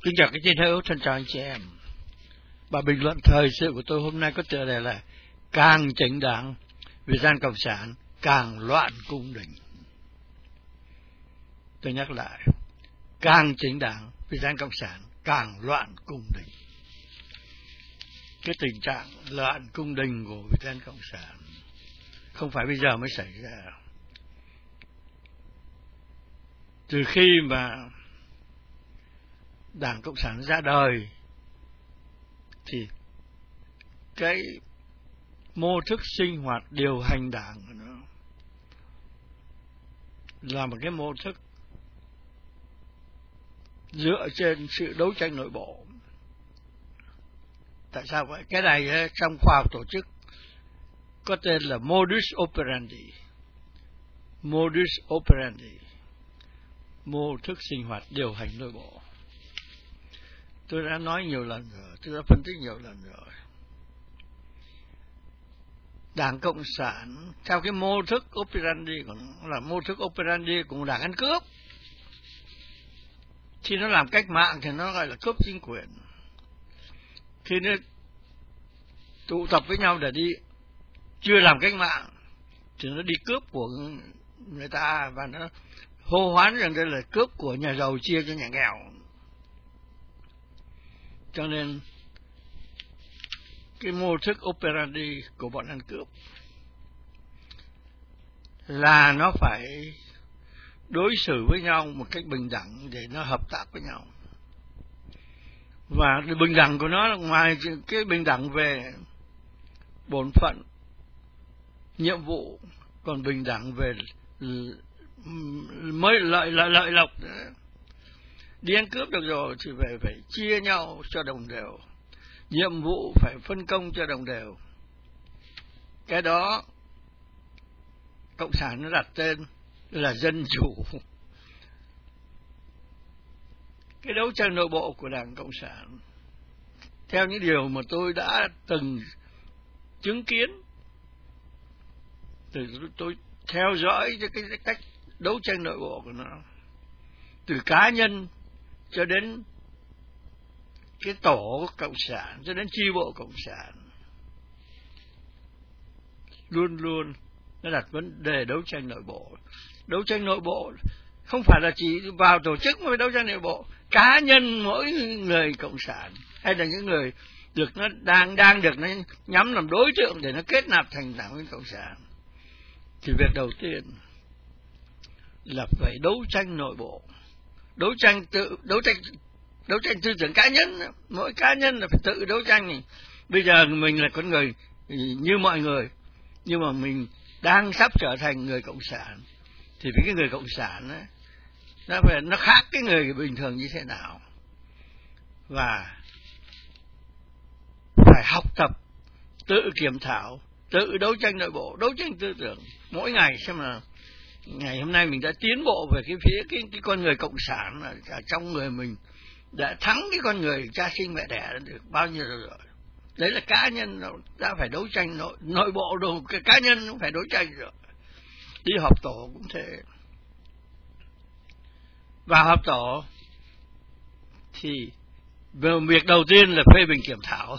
Kính chào các chiến hữu, thân chào anh chị em. Bài bình luận thời sự của tôi hôm nay có tựa đề là càng chỉnh đảng, Việt Nam Cộng sản càng loạn cung đình. Tôi nhắc lại, càng chỉnh đảng, Việt Nam Cộng sản càng loạn cung đình. Cái tình trạng loạn cung đình của Việt Nam Cộng sản không phải bây giờ mới xảy ra. Từ khi mà Đảng Cộng sản ra đời thì cái mô thức sinh hoạt điều hành đảng của nó là một cái mô thức dựa trên sự đấu tranh nội bộ. Tại sao vậy? Cái này trong khoa học tổ chức có tên là modus operandi. Modus operandi, mô thức sinh hoạt điều hành nội bộ. Tôi đã nói nhiều lần rồi, tôi đã phân tích nhiều lần rồi. Đảng Cộng sản theo cái mô thức operandi của nó là mô thức operandi của một đảng ăn cướp. Khi nó làm cách mạng thì nó gọi là cướp chính quyền. Khi nó tụ tập với nhau để đi chưa làm cách mạng thì nó đi cướp của người ta, và nó hô hoán rằng đây là cướp của nhà giàu chia cho nhà nghèo. Cho nên cái mô thức operandi của bọn ăn cướp là nó phải đối xử với nhau một cách bình đẳng để nó hợp tác với nhau. Và cái bình đẳng của nó là ngoài cái bình đẳng về bổn phận, nhiệm vụ, còn bình đẳng về mới lợi lộc. Đi ăn cướp được rồi thì phải chia nhau cho đồng đều, nhiệm vụ phải phân công cho đồng đều. Cái đó Cộng sản nó đặt tên là dân chủ. Cái đấu tranh nội bộ của Đảng Cộng sản theo những điều mà tôi đã từng chứng kiến, tôi theo dõi cái cách đấu tranh nội bộ của nó, từ cá nhân cho đến cái tổ Cộng sản, cho đến chi bộ Cộng sản, luôn luôn nó đặt vấn đề đấu tranh nội bộ. Đấu tranh nội bộ không phải là chỉ vào tổ chức mới đấu tranh nội bộ. Cá nhân mỗi người Cộng sản hay là những người được nó đang được nó nhắm làm đối tượng để nó kết nạp thành Đảng Viên Cộng sản, thì việc đầu tiên là phải đấu tranh nội bộ, đấu tranh tư tưởng cá nhân. Mỗi cá nhân là phải tự đấu tranh. Bây giờ mình là con người như mọi người, nhưng mà mình đang sắp trở thành người Cộng sản, thì với cái người Cộng sản ấy, nó khác cái người bình thường như thế nào, và phải học tập, tự kiểm thảo, tự đấu tranh nội bộ, đấu tranh tư tưởng mỗi ngày, xem là ngày hôm nay mình đã tiến bộ về cái phía cái con người Cộng sản là trong người mình đã thắng cái con người cha sinh mẹ đẻ được bao nhiêu rồi. Đấy là cá nhân đã phải đấu tranh nội bộ đồ, cái cá nhân cũng phải đấu tranh rồi. Đi họp tổ cũng thế. Và họp tổ thì việc đầu tiên là phê bình kiểm thảo.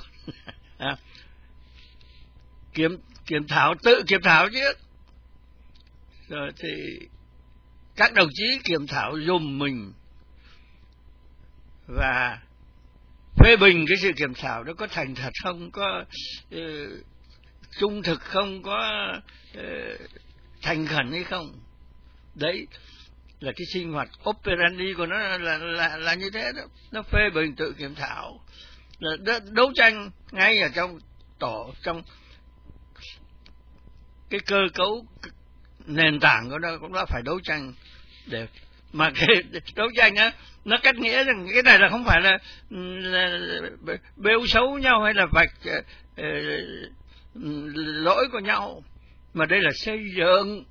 Kiểm thảo, tự kiểm thảo trước. Rồi thì các đồng chí kiểm thảo giùm mình và phê bình cái sự kiểm thảo đó có thành thật không, có trung thực không, có thành khẩn hay không. Đấy là cái sinh hoạt operandi của nó là như thế đó. Nó phê bình, tự kiểm thảo, là đấu tranh ngay ở trong tổ, trong cái cơ cấu nền tảng của nó cũng đã phải đấu tranh. Để mà cái đấu tranh á, nó cách nghĩa rằng cái này là không phải là bêu xấu nhau hay là vạch lỗi của nhau, mà đây là xây dựng.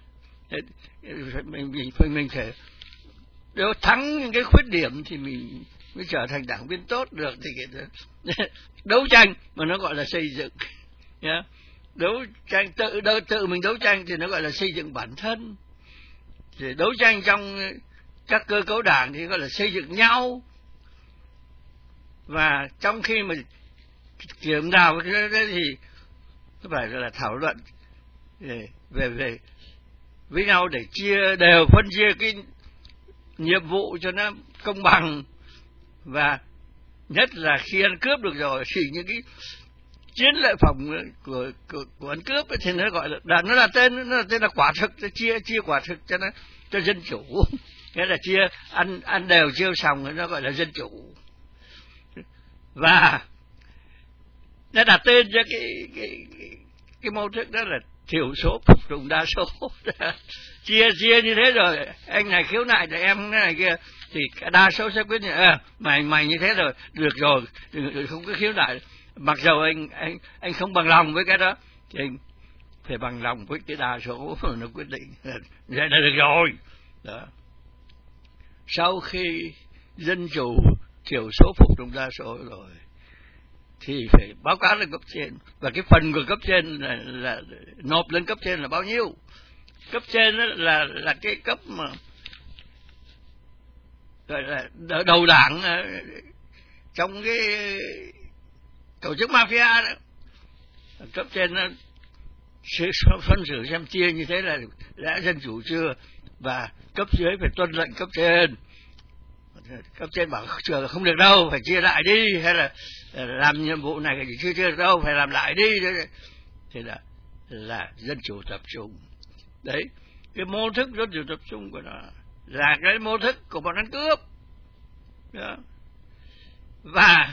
Mình phải nếu thắng những cái khuyết điểm thì mình mới trở thành đảng viên tốt được. Thì đấu tranh mà nó gọi là xây dựng. Đấu tranh tự mình đấu tranh thì nó gọi là xây dựng bản thân. Thì đấu tranh trong các cơ cấu đảng thì gọi là xây dựng nhau. Và trong khi mà kiểm đào cái thì có phải là thảo luận về với nhau để đều phân chia cái nhiệm vụ cho nó công bằng, và nhất là khi ăn cướp được rồi thì những cái chiến lợi phẩm của ăn cướp ấy, thì nó gọi là nó là tên là quả thực, chia quả thực cho dân chủ, nghĩa là chia ăn đều chia xong, nó gọi là dân chủ. Và nó đặt tên cho cái mô thức đó là thiểu số phục tùng đa số. chia như thế rồi anh này khiếu nại thì em cái này kia, thì đa số sẽ quyết định mày như thế rồi được rồi, không có khiếu nại. Mặc dù anh không bằng lòng với cái đó thì anh phải bằng lòng với cái đa số nó quyết định, vậy là được rồi. Đó. Sau khi dân chủ thiểu số phục tùng đa số rồi thì phải báo cáo lên cấp trên, và cái phần của cấp trên là nộp lên cấp trên là bao nhiêu. Cấp trên là cái cấp mà gọi là đầu đảng trong cái tổ chức mafia đó. Cấp trên nó phân xử xem chia như thế là đã dân chủ chưa, và cấp dưới phải tuân lệnh cấp trên. Cấp trên bảo không được đâu, phải chia lại đi, hay là làm nhiệm vụ này thì chưa được đâu, phải làm lại đi. Thì là dân chủ tập trung. Đấy, cái mô thức dân chủ tập trung của nó là cái mô thức của bọn ăn cướp. Đó. Và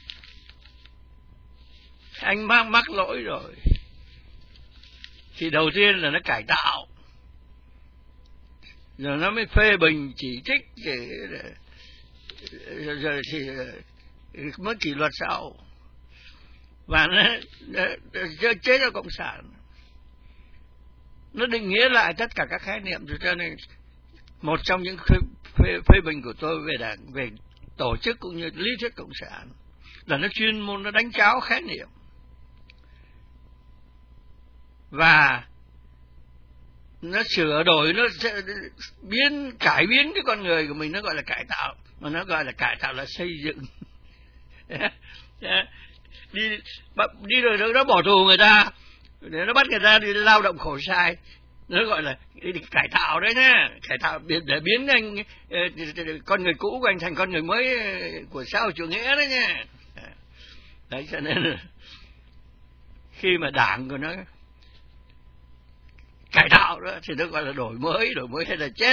anh mắc lỗi rồi thì đầu tiên là nó cải tạo, rồi nó mới phê bình chỉ trích, rồi thì mới kỷ luật sau, và nó chế cho cộng sản. Nó định nghĩa lại tất cả các khái niệm, cho nên một trong những phê bình của tôi về đảng, về tổ chức cũng như lý thuyết cộng sản là nó chuyên môn, nó đánh cháo khái niệm, và nó sửa đổi, nó sẽ cải biến cái con người của mình. Nó gọi là cải tạo, mà nó gọi là cải tạo là xây dựng. đi rồi nó bỏ tù người ta, để nó bắt người ta đi lao động khổ sai, nó gọi là đi cải tạo đấy nhá. Cải tạo để biến anh con người cũ của anh thành con người mới của xã hội chủ nghĩa đấy nhá. Đấy, cho nên khi mà đảng của nó cải tạo đó thì nó gọi là đổi mới hay là chết.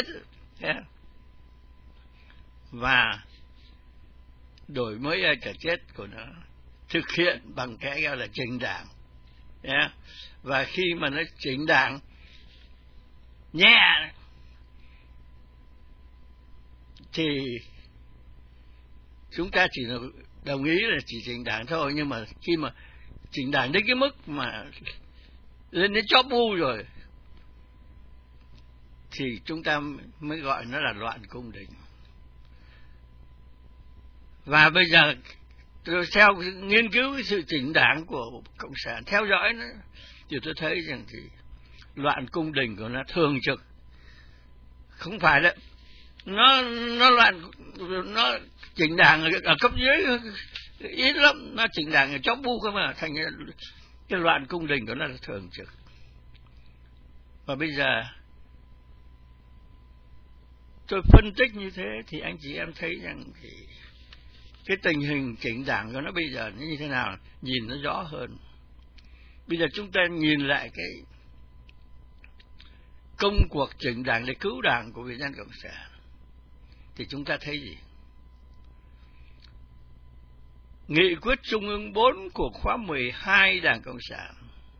Và đổi mới hay cả chết của nó thực hiện bằng cái gọi là chỉnh đảng. Và khi mà nó chỉnh đảng nhẹ thì chúng ta chỉ đồng ý là chỉ chỉnh đảng thôi, nhưng mà khi mà chỉnh đảng đến cái mức mà lên đến chóp bu rồi thì chúng ta mới gọi nó là loạn cung đình. Và bây giờ tôi theo nghiên cứu cái sự chỉnh đảng của cộng sản, theo dõi nó, thì tôi thấy rằng thì loạn cung đình của nó thường trực, không phải là nó loạn, nó chỉnh đảng ở cấp dưới ít lắm, nó chỉnh đảng ở chóp bu không mà thành cái loạn cung đình của nó là thường trực. Và bây giờ tôi phân tích như thế thì anh chị em thấy rằng thì cái tình hình chỉnh đảng của nó bây giờ nó như thế nào, nhìn nó rõ hơn. Bây giờ chúng ta nhìn lại cái công cuộc chỉnh đảng để cứu đảng của Việt Nam Cộng sản thì chúng ta thấy gì? Nghị quyết Trung ương 4 của khóa 12 Đảng Cộng sản,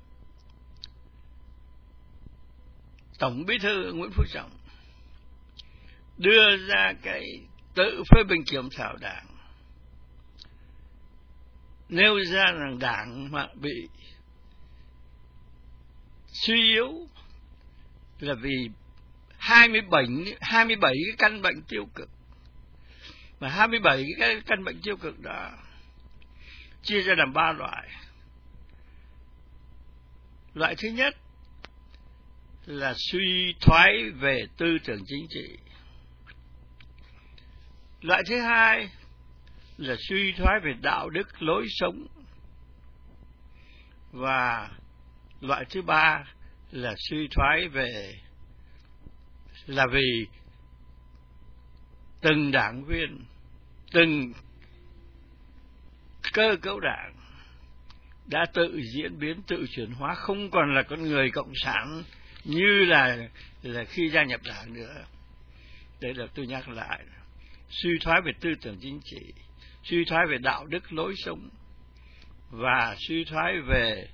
Tổng Bí thư Nguyễn Phú Trọng đưa ra cái tự phê bình kiểm thảo đảng, nêu ra rằng đảng mà bị suy yếu là vì 27 cái căn bệnh tiêu cực. Mà 27 cái căn bệnh tiêu cực đó chia ra làm 3 loại. Loại thứ nhất là suy thoái về tư tưởng chính trị. Loại thứ hai là suy thoái về đạo đức lối sống. Và loại thứ ba là suy thoái vì từng đảng viên, từng cơ cấu đảng đã tự diễn biến, tự chuyển hóa, không còn là con người cộng sản như là khi gia nhập đảng nữa. Đây là tôi nhắc lại, suy thoái về tư tưởng chính trị, suy thoái về đạo đức lối sống, và suy thoái về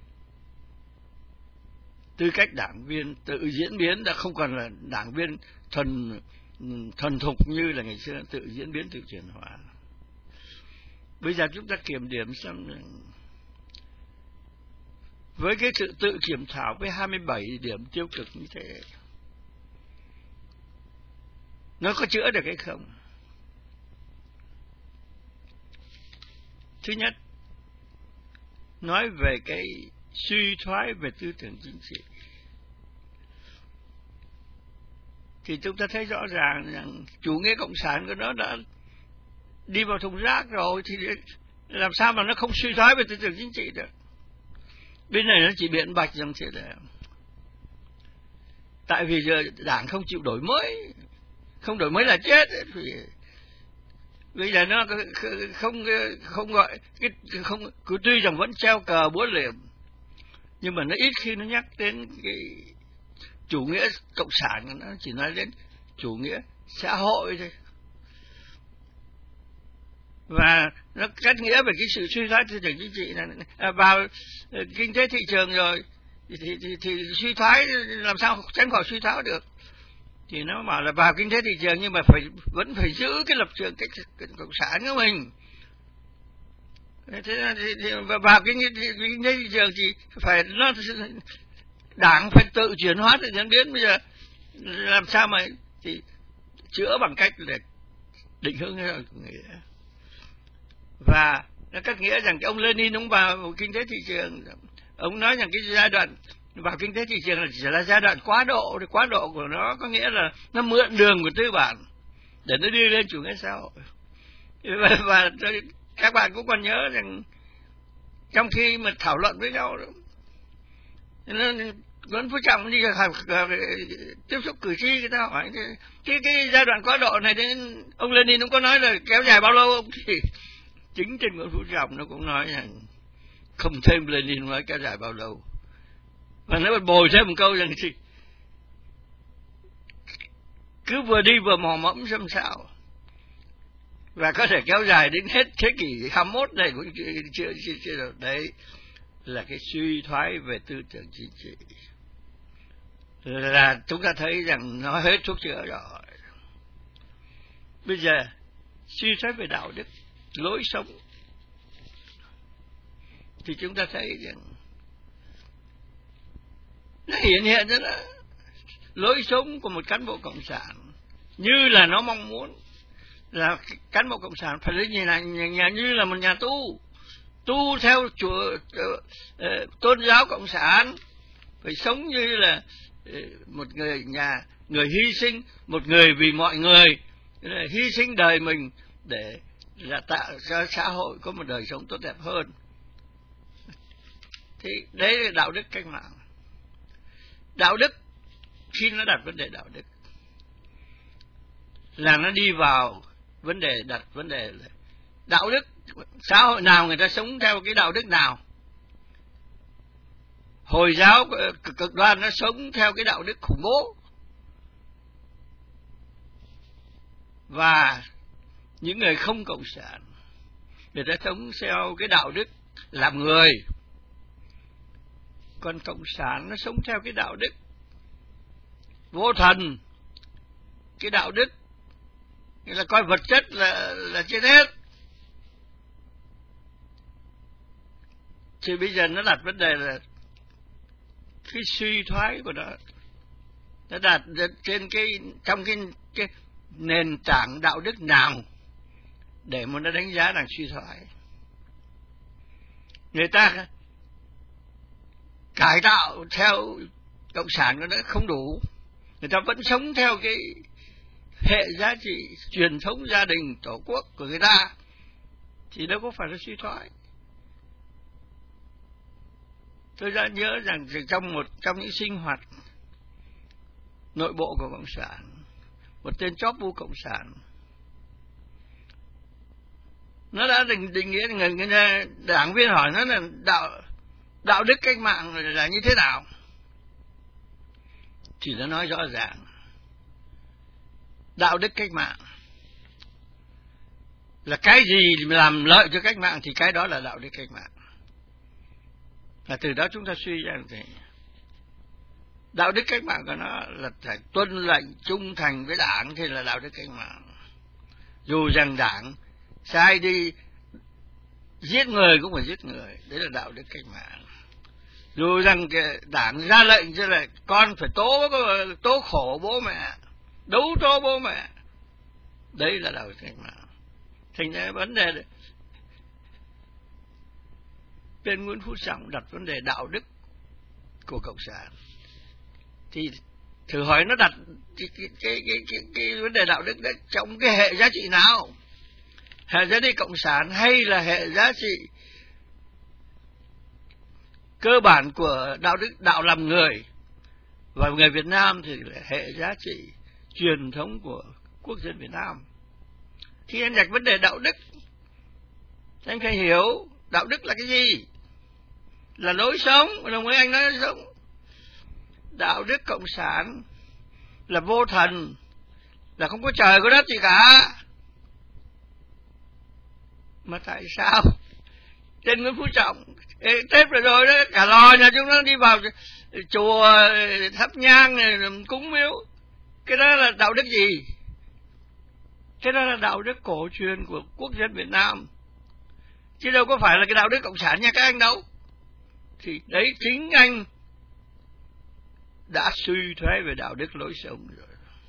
tư cách đảng viên tự diễn biến, đã không còn là đảng viên thuần thục như là ngày xưa, tự diễn biến, tự chuyển hóa. Bây giờ chúng ta kiểm điểm xem, với cái sự tự kiểm thảo với 27 điểm tiêu cực như thế, nó có chữa được hay không? Thứ nhất, nói về cái suy thoái về tư tưởng chính trị, thì chúng ta thấy rõ ràng rằng chủ nghĩa cộng sản của nó đã đi vào thùng rác rồi, thì làm sao mà nó không suy thoái về tư tưởng chính trị được? Bên này nó chỉ biện bạch rằng thế là tại vì giờ đảng không chịu đổi mới, không đổi mới là chết. Thì bây giờ nó không gọi không, cứ tuy rằng vẫn treo cờ búa liềm, nhưng mà nó ít khi nó nhắc đến cái chủ nghĩa cộng sản, nó chỉ nói đến chủ nghĩa xã hội thôi. Và nó cách nghĩa về cái sự suy thoái tư tưởng chính trị là vào kinh tế thị trường rồi thì suy thoái, làm sao tránh khỏi suy thoái được? Thì nó bảo là vào kinh tế thị trường nhưng mà vẫn phải giữ cái lập trường cách cộng sản của mình. Thế thì vào kinh tế thị trường thì phải đảng phải tự chuyển hóa, tự diễn biến. Bây giờ làm sao mà thì chữa bằng cách là định hướng theo chủ nghĩa. Và nó cách nghĩa rằng ông Lenin ông vào kinh tế thị trường, ông nói rằng cái giai đoạn vào kinh tế thị trường là chỉ là giai đoạn quá độ, thì quá độ của nó có nghĩa là nó mượn đường của tư bản để nó đi lên chủ nghĩa xã hội. Và các bạn cũng còn nhớ rằng trong khi mà thảo luận với nhau, Nguyễn Phú Trọng đi tiếp xúc cử tri, người ta hỏi cái giai đoạn quá độ này đến ông Lenin cũng có nói là kéo dài bao lâu không? Thì chính trên Nguyễn Phú Trọng nó cũng nói rằng không thêm Lenin nói kéo dài bao lâu, và nó bồi thêm một câu rằng gì cứ vừa đi vừa mò mẫm xem sao, và có thể kéo dài đến hết thế kỷ 21 này cũng chưa được. Đấy là cái suy thoái về tư tưởng chính trị, là chúng ta thấy rằng nó hết thuốc chữa rồi. Bây giờ suy thoái về đạo đức lối sống, thì chúng ta thấy rằng nó hiện ra là lối sống của một cán bộ cộng sản như là nó mong muốn là cán bộ cộng sản phải như là một nhà tu theo tôn giáo cộng sản, phải sống như là một người hy sinh, một người vì mọi người, hy sinh đời mình để là tạo cho xã hội có một đời sống tốt đẹp hơn. Thì đấy là đạo đức cách mạng. Đạo đức, khi nó đặt vấn đề đạo đức là nó đi vào vấn đề, đặt vấn đề là đạo đức xã hội nào người ta sống theo cái đạo đức nào. Hồi giáo cực đoan nó sống theo cái đạo đức khủng bố, và những người không cộng sản người ta sống theo cái đạo đức làm người. Còn cộng sản nó sống theo cái đạo đức vô thần, cái đạo đức nghĩa là coi vật chất là trên hết. Thì bây giờ nó đặt vấn đề là cái suy thoái của nó đặt trên trong cái nền tảng đạo đức nào để mà nó đánh giá là suy thoái. Người ta cải tạo theo cộng sản của nó không đủ, người ta vẫn sống theo cái hệ giá trị truyền thống gia đình tổ quốc của người ta, thì đâu có phải là suy thoái. Tôi đã nhớ rằng trong những sinh hoạt nội bộ của Cộng sản, một tên chóp bu Cộng sản, nó đã định nghĩa người đảng viên hỏi nó là đạo đức cách mạng là như thế nào, thì nó nói rõ ràng đạo đức cách mạng là cái gì làm lợi cho cách mạng thì cái đó là đạo đức cách mạng. Và từ đó chúng ta suy ra thì đạo đức cách mạng của nó là phải tuân lệnh trung thành với đảng thì là đạo đức cách mạng. Dù rằng đảng sai đi giết người cũng phải giết người, đấy là đạo đức cách mạng. Dù rằng cái đảng ra lệnh cho là con phải tố khổ bố mẹ, đấu tố bố mẹ, đấy là đạo đức cách mạng. Thành ra vấn đề tên Nguyễn Phú Trọng đặt vấn đề đạo đức của Cộng sản, thì thử hỏi nó đặt cái vấn đề đạo đức đó trong cái hệ giá trị nào? Hệ giá trị cộng sản hay là hệ giá trị cơ bản của đạo đức, đạo làm người? Và người Việt Nam thì là hệ giá trị truyền thống của quốc dân Việt Nam. Khi anh đặt vấn đề đạo đức, anh phải hiểu đạo đức là cái gì? Là lối sống, đồng ý anh nói lối sống. Đạo đức cộng sản là vô thần, là không có trời có đất gì cả. Mà tại sao tên Nguyễn Phú Trọng Tết rồi đó, cả lò nhà chúng nó đi vào chùa thắp nhang này, cúng miếu, cái đó là đạo đức gì? Cái đó là đạo đức cổ truyền của quốc dân Việt Nam, chứ đâu có phải là cái đạo đức cộng sản nha các anh đâu. Thì đấy chính anh đã suy thoái về đạo đức lối sống rồi.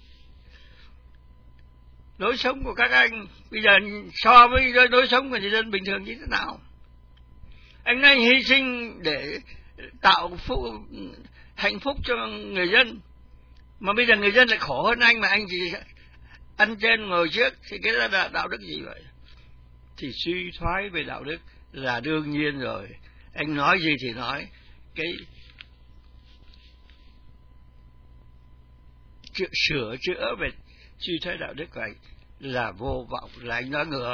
Lối sống của các anh bây giờ so với lối sống của người dân bình thường như thế nào? Anh ấy hy sinh để tạo hạnh phúc cho người dân, mà bây giờ người dân lại khổ hơn anh, mà anh chỉ ăn trên ngồi trước, thì cái đó là đạo đức gì vậy? Thì suy thoái về đạo đức là đương nhiên rồi. Anh nói gì thì nói, cái sửa chữa về suy thoái đạo đức của anh là vô vọng, là anh nói ngược.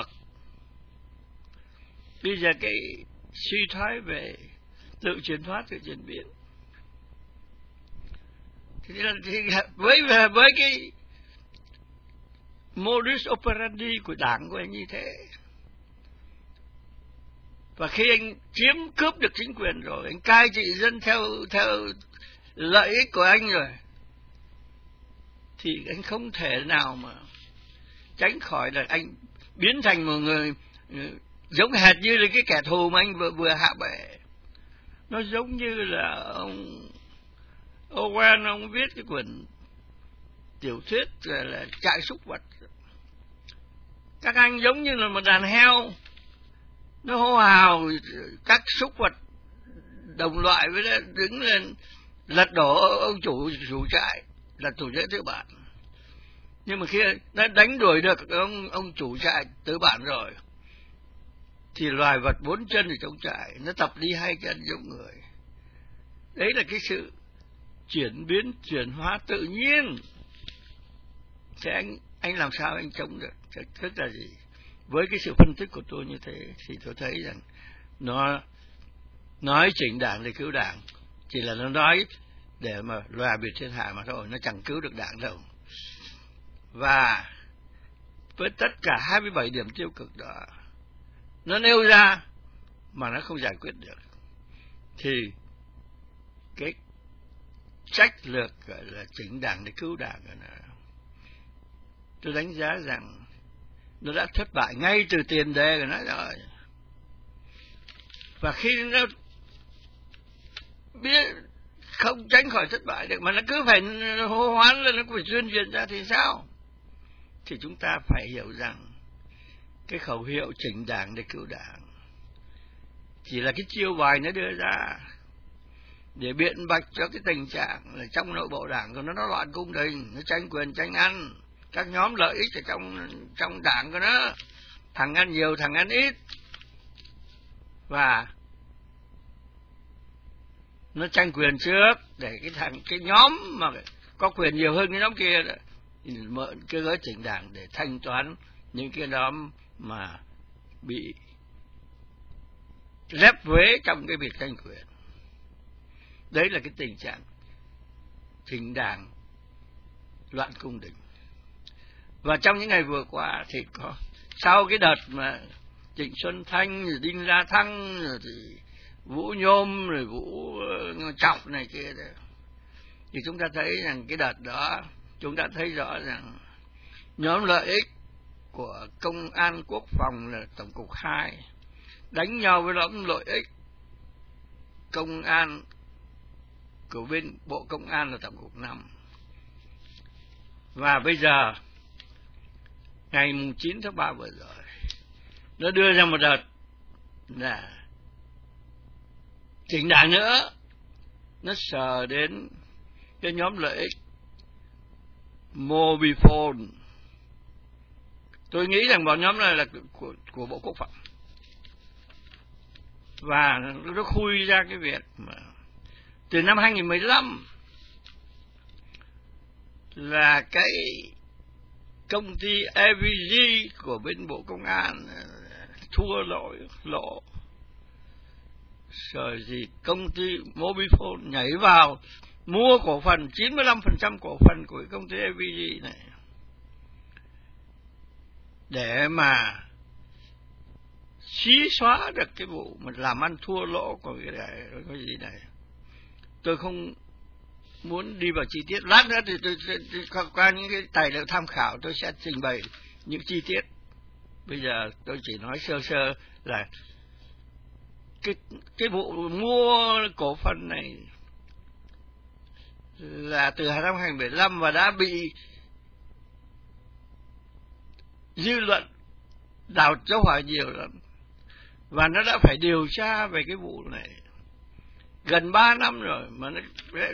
Bây giờ cái suy thoái về tự chuyển hóa, tự chuyển biến, thì với cái modus operandi của đảng của anh như thế, và khi anh chiếm cướp được chính quyền rồi, anh cai trị dân theo lợi ích của anh rồi, thì anh không thể nào mà tránh khỏi là anh biến thành một người giống hệt như là cái kẻ thù mà anh vừa hạ bệ. Nó giống như là ông Orwell, ông viết cái quyển tiểu thuyết là trại súc vật. Các anh giống như là một đàn heo, nó hô hào, các súc vật đồng loại với nó đứng lên lật đổ ông chủ trại, là chủ trại tư bản. Nhưng mà khi đã đánh đuổi được ông chủ trại tư bản rồi, thì loài vật bốn chân ở trong trại nó tập đi hai chân giống người. Đấy là cái sự chuyển biến, chuyển hóa tự nhiên. Thế anh làm sao anh chống được? Tức là gì? Với cái sự phân tích của tôi như thế thì tôi thấy rằng nó nói chỉnh đảng để cứu đảng chỉ là nó nói để mà loà biệt thiên hạ mà thôi, nó chẳng cứu được đảng đâu. Và với tất cả 27 điểm tiêu cực đó nó nêu ra mà nó không giải quyết được, thì cái trách lược gọi là chỉnh đảng để cứu đảng tôi đánh giá rằng nó đã thất bại ngay từ tiền đề của nó rồi. Và khi nó biết không tránh khỏi thất bại được mà nó cứ phải hô hoán lên, nó phải tuyên truyền ra thì sao? Thì chúng ta phải hiểu rằng cái khẩu hiệu chỉnh đảng để cứu đảng chỉ là cái chiêu bài nó đưa ra để biện bạch cho cái tình trạng là trong nội bộ đảng của nó loạn cung đình, nó tranh quyền tranh ăn, các nhóm lợi ích ở trong đảng của nó, thằng ăn nhiều thằng ăn ít, và nó tranh quyền trước để cái nhóm mà có quyền nhiều hơn cái nhóm kia mượn cái gói chỉnh đảng để thanh toán những cái nhóm mà bị lép vế trong cái việc tranh quyền. Đấy là cái tình trạng chỉnh đảng loạn cung đình. Và trong những ngày vừa qua thì có sau cái đợt mà Trịnh Xuân Thanh rồi Đinh La Thăng rồi thì Vũ Nhôm rồi Vũ Trọng này kia đấy, thì chúng ta thấy rằng cái đợt đó chúng ta thấy rõ rằng nhóm lợi ích của công an quốc phòng là tổng cục 2 đánh nhau với nhóm lợi ích công an của bên Bộ Công an là tổng cục 5. Và bây giờ ngày 9 tháng 3 vừa rồi nó đưa ra một đợt là chỉnh đảng nữa, nó sờ đến cái nhóm lợi ích Mobifone. Tôi nghĩ rằng bọn nhóm này là của Bộ Quốc phòng, và nó khui ra cái việc mà từ năm 2015 là cái công ty AVG của bên Bộ Công an thua lộ, rồi gì công ty Mobifone nhảy vào mua cổ phần 95% cổ phần của công ty AVG này để mà xí xóa được cái vụ mà làm ăn thua lỗ của cái gì này. Tôi không muốn đi vào chi tiết, lát nữa thì tôi qua những cái tài liệu tham khảo tôi sẽ trình bày những chi tiết. Bây giờ tôi chỉ nói sơ sơ là cái vụ mua cổ phần này là từ năm 2015 và đã bị dư luận đào dấu hỏi nhiều lắm, và nó đã phải điều tra về cái vụ này gần 3 năm rồi mà nó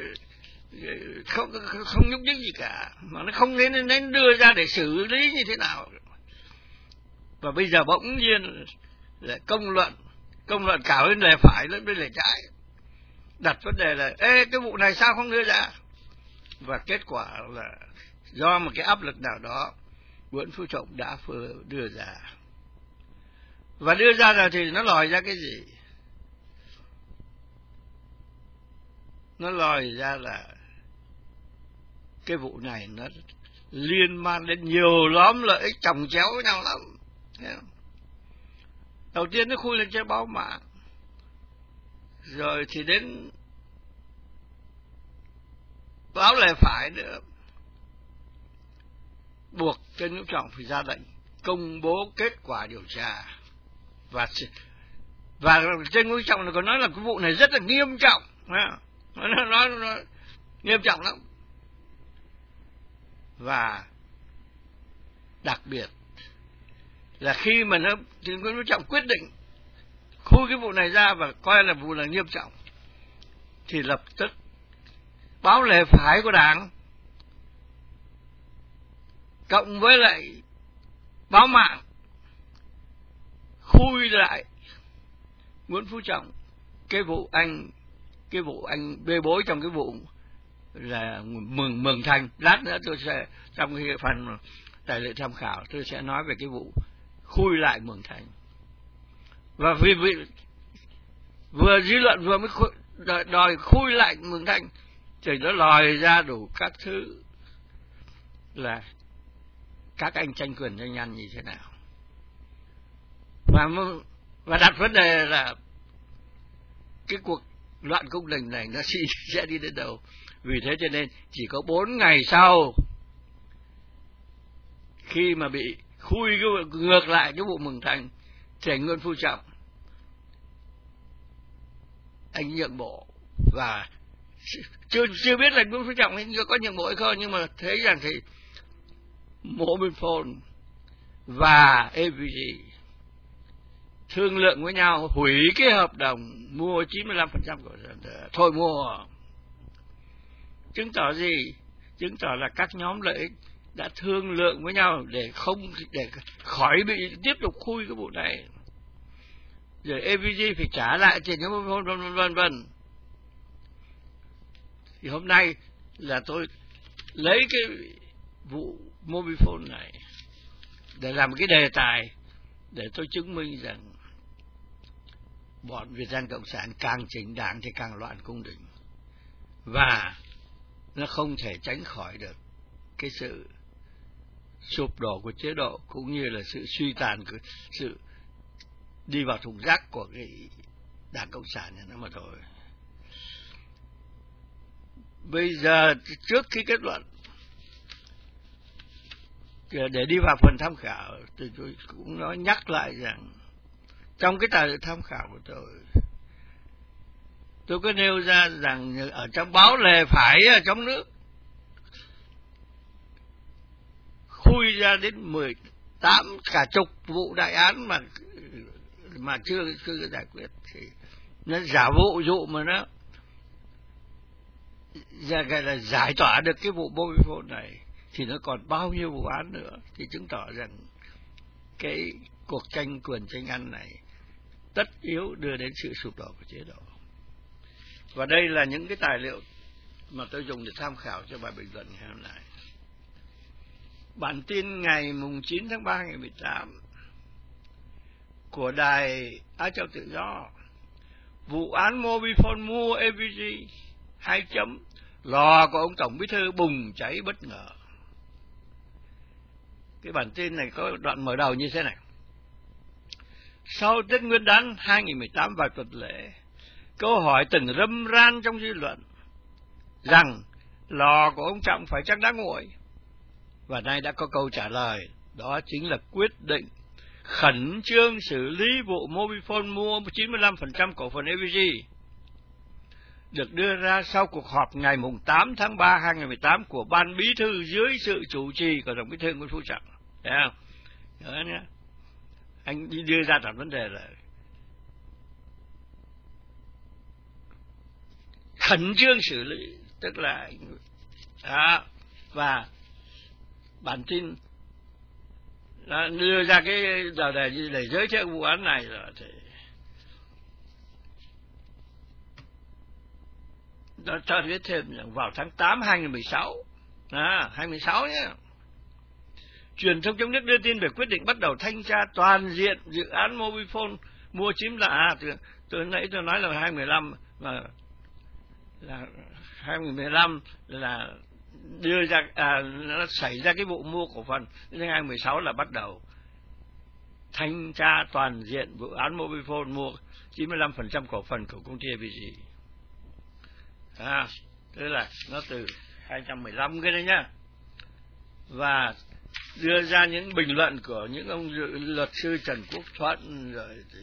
không nhúc nhích gì cả, mà nó không nên đưa ra để xử lý như thế nào. Và bây giờ bỗng nhiên là công luận cả bên lề phải lẫn bên lề trái đặt vấn đề là ê, cái vụ này sao không đưa ra. Và kết quả là do một cái áp lực nào đó Nguyễn Phú Trọng đã đưa ra. Và đưa ra rồi thì nó lòi ra cái gì? Nó lòi ra là cái vụ này nó liên man đến nhiều nhóm lợi ích chồng chéo với nhau lắm. Đầu tiên nó khui lên trên báo mạng, rồi thì đến báo lề phải nữa, buộc Trần Hữu Trọng phải ra lệnh công bố kết quả điều tra. Và Trần Hữu Trọng còn nói là cái vụ này rất là nghiêm trọng, nó nghiêm trọng lắm. Và đặc biệt là khi mà Trần Hữu Trọng quyết định khui cái vụ này ra và coi là vụ là nghiêm trọng, thì lập tức báo lề phải của Đảng cộng với lại báo mạng khui lại Nguyễn Phú Trọng cái vụ anh bê bối trong cái vụ là Mường Thanh. Lát nữa tôi sẽ trong cái phần tài liệu tham khảo tôi sẽ nói về cái vụ khui lại Mường Thanh. Và vì vừa dư luận vừa mới đòi khui lại Mường Thanh thì nó lòi ra đủ các thứ là các anh tranh quyền tranh nhanh như thế nào, và đặt vấn đề là cái cuộc loạn cung đình này nó sẽ đi đến đâu. Vì thế cho nên chỉ có 4 ngày sau khi mà bị khui ngược lại cái vụ Mường Thanh thì Nguyễn Phú Trọng anh nhượng bộ. Và chưa biết là Nguyễn Phú Trọng có nhượng bộ hay không, nhưng mà thấy rằng thì Mobifone và AVG thương lượng với nhau hủy cái hợp đồng mua 95% của thôi mua. Chứng tỏ gì? Chứng tỏ là các nhóm lợi ích đã thương lượng với nhau để khỏi bị tiếp tục khui cái vụ này. rồi AVG phải trả lại tiền cho Mobifone, vân vân. Thì hôm nay là tôi lấy cái vụ Mobifone này để làm cái đề tài để tôi chứng minh rằng bọn Việt Nam Cộng sản càng chỉnh đảng thì càng loạn cung đình, và nó không thể tránh khỏi được cái sự sụp đổ của chế độ, cũng như là sự suy tàn của sự đi vào thùng rác của cái Đảng Cộng sản này nó mà thôi. Bây giờ trước khi kết luận, để đi vào phần tham khảo, thì tôi cũng nói nhắc lại rằng trong cái tài liệu tham khảo của tôi có nêu ra rằng ở trong báo Lề Phải ở trong nước khui ra đến 18 cả chục vụ đại án mà chưa giải quyết, thì nó giả vụ dụ mà nó gọi là giải tỏa được cái vụ Mobifone này, thì nó còn bao nhiêu vụ án nữa, thì chứng tỏ rằng cái cuộc tranh quyền tranh ăn này tất yếu đưa đến sự sụp đổ của chế độ. Và đây là những cái tài liệu mà tôi dùng để tham khảo cho bài bình luận ngày hôm nay. Bản tin ngày 9 tháng 3 ngày 18 của đài Á Châu Tự Do: vụ án Mobifone mua AVG, 2 chấm, lò của ông Tổng Bí thư bùng cháy bất ngờ. Cái bản tin này có đoạn mở đầu như thế này: sau Tết Nguyên đán 2018 và tuần lễ, câu hỏi từng râm ran trong dư luận rằng lò của ông Trọng phải chắc đã nguội, và nay đã có câu trả lời, đó chính là quyết định khẩn trương xử lý vụ Mobifone mua 95% cổ phần AVG, được đưa ra sau cuộc họp ngày 8 tháng 3 2018 của Ban Bí thư dưới sự chủ trì của Tổng Bí thư Nguyễn Phú Trọng. Thấy không? Nhớ nhé. Anh đi đưa ra đặt vấn đề là khẩn trương xử lý, tức là đó, và bản tin đã đưa ra cái giờ để giới thiệu vụ án này rồi thì nó cho biết thêm rằng vào tháng 8 2016, 2016 nhé, truyền thông trong nước đưa tin về quyết định bắt đầu thanh tra toàn diện dự án Mobifone mua chiếm là tôi nãy tôi nói là 2015, mà là 2015 là đưa ra nó xảy ra cái vụ mua cổ phần, đến 2016 là bắt đầu thanh tra toàn diện vụ án Mobifone mua 95% cổ phần của công ty AVG. Tức là nó từ 215 cái đấy nhá, và đưa ra những bình luận của những ông luật sư Trần Quốc Thuận rồi thì...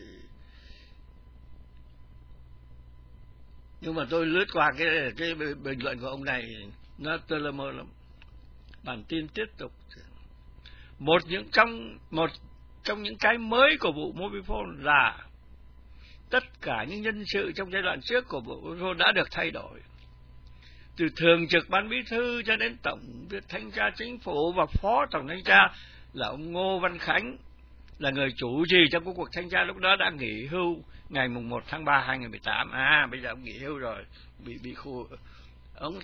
Nhưng mà tôi lướt qua cái bình luận của ông này, nó tơ lơ mơ lắm. Bản tin tiếp tục: một trong những cái mới của vụ Mobifone là tất cả những nhân sự trong giai đoạn trước của vụ Mobifone đã được thay đổi, từ thường trực Ban Bí thư cho đến Tổng Thanh tra Chính phủ, và Phó Tổng Thanh tra là ông Ngô Văn Khánh, là người chủ trì trong cuộc thanh tra lúc đó, đã nghỉ hưu ngày 1 tháng 3 2018. Bây giờ ông nghỉ hưu rồi, bị khu ông